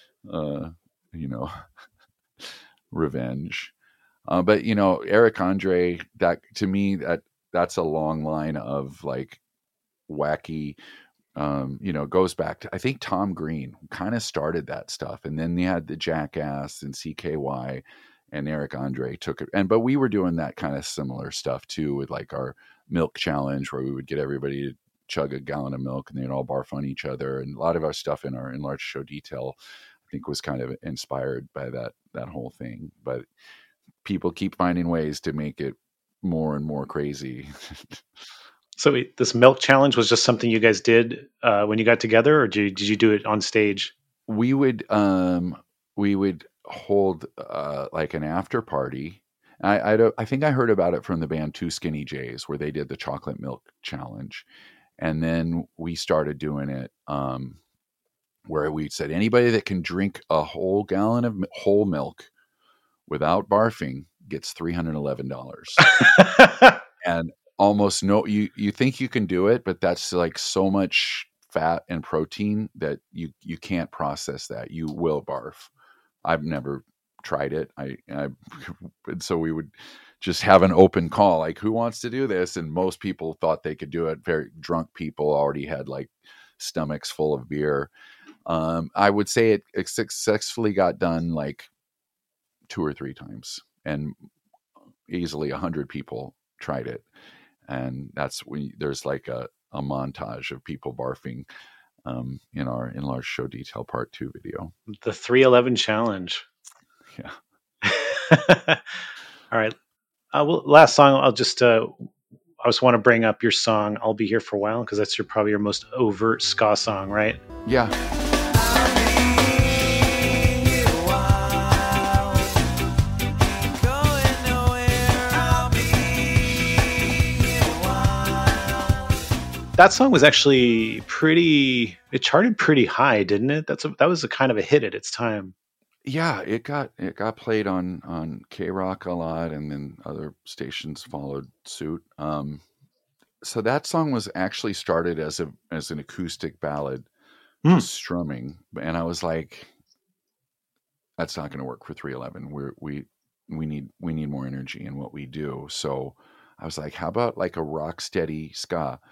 revenge. But Eric Andre, that to me, that's a long line of like wacky, goes back to, I think Tom Green kind of started that stuff. And then they had the Jackass and CKY, and Eric Andre took it. But we were doing that kind of similar stuff too, with like our milk challenge, where we would get everybody to chug a gallon of milk and they'd all barf on each other. And a lot of our stuff in our enlarged show detail, I think, was kind of inspired by that whole thing. But people keep finding ways to make it more and more crazy. So this milk challenge was just something you guys did when you got together, or did you do it on stage? We would hold like an after party. I think I heard about it from the band Two Skinny Jays, where they did the chocolate milk challenge, and then we started doing it where we said anybody that can drink a whole gallon of whole milk without barfing gets $311. And almost you think you can do it, but that's like so much fat and protein that you can't process that. You will barf. I've never tried it. And so we would just have an open call, like, who wants to do this? And most people thought they could do it. Very drunk people already had like stomachs full of beer. I would say it successfully got done like 2 or 3 times, and easily 100 people tried it. And that's when there's like a montage of people barfing in our enlarged show detail part 2 video. The 311 challenge. Yeah. All right. Well, last song, I just want to bring up your song, I'll Be Here for a While, because that's probably your most overt ska song, right? Yeah. That song was actually it charted pretty high, didn't it? That was a kind of a hit at its time. Yeah, it got played on K-Rock a lot, and then other stations followed suit. So that song was actually started as an acoustic ballad, strumming, and I was like, that's not going to work for 311. We need more energy in what we do. So I was like, how about like a rock steady ska?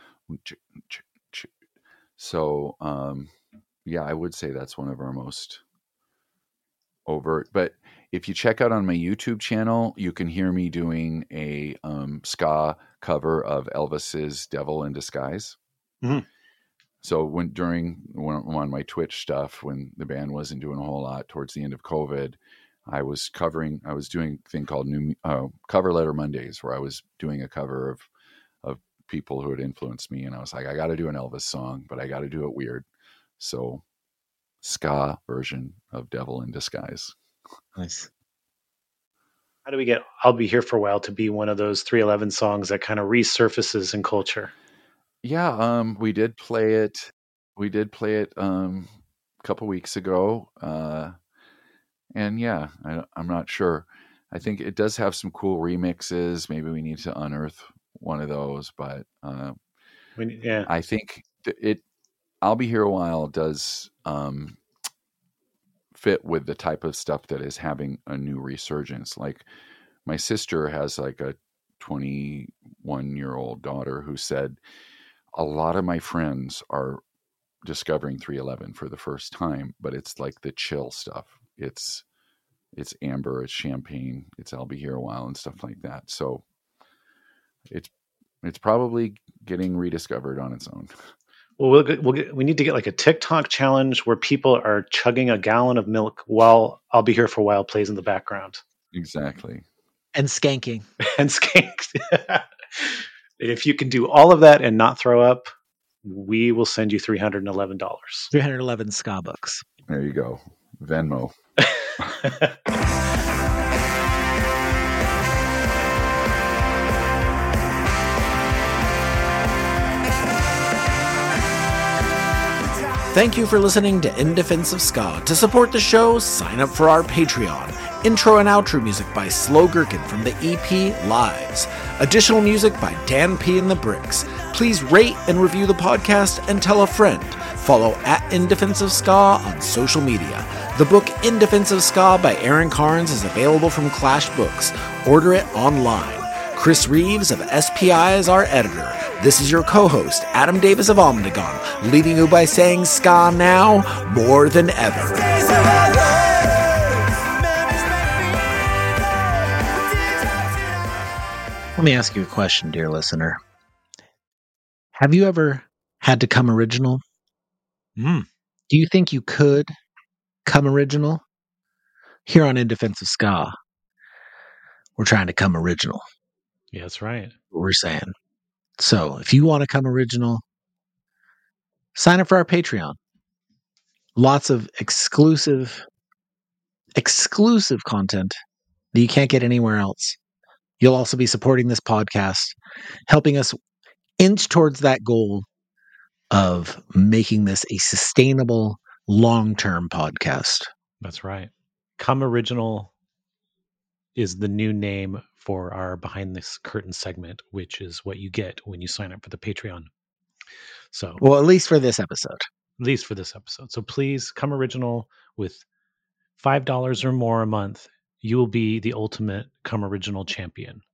So yeah, I would say that's one of our most overt. But if you check out on my YouTube channel, you can hear me doing a ska cover of Elvis's Devil in Disguise. Mm-hmm. So when on my Twitch stuff, when the band wasn't doing a whole lot towards the end of COVID, I was doing a thing called New Cover Letter Mondays, where I was doing a cover of people who had influenced me, and I was like, I got to do an Elvis song, but I got to do it weird. So, ska version of Devil in Disguise. Nice. How do we get I'll Be Here for a While to be one of those 311 songs that kind of resurfaces in culture? Yeah, we did play it. A couple weeks ago, and yeah, I'm not sure. I think it does have some cool remixes. Maybe we need to unearth one of those, but Yeah. I think I'll Be Here a While does fit with the type of stuff that is having a new resurgence. Like my sister has like a 21-year-old daughter who said a lot of my friends are discovering 311 for the first time, but it's like the chill stuff. It's Amber, it's Champagne, it's I'll Be Here a While and stuff like that. So it's probably getting rediscovered on its own. Well, we need to get like a TikTok challenge where people are chugging a gallon of milk while I'll Be Here for a While plays in the background. Exactly. And skanking. And skanks. If you can do all of that and not throw up, we will send you $311. 311 ska bucks. There you go. Venmo. Thank you for listening to In Defense of Ska. To support the show, sign up for our Patreon. Intro and outro music by Slow Gherkin from the EP Lives. Additional music by Dan P. and the Bricks. Please rate and review the podcast and tell a friend. Follow at In Defense of Ska on social media. The book In Defense of Ska by Aaron Carnes is available from Clash Books. Order it online. Chris Reeves of SPI is our editor. This is your co-host, Adam Davis of Omnigon, leading you by saying ska now more than ever. Let me ask you a question, dear listener. Have you ever had to come original? Do you think you could come original? Here on In Defense of Ska, we're trying to come original. Yeah, that's right. What we're saying. So if you want to come original, sign up for our Patreon. Lots of exclusive content that you can't get anywhere else. You'll also be supporting this podcast, helping us inch towards that goal of making this a sustainable, long-term podcast. That's right. Come Original is the new name for our Behind the Curtain segment, which is what you get when you sign up for the Patreon. So, Well, at least for this episode. at least for this episode. So please come original with $5 or more a month. You will be the ultimate come original champion.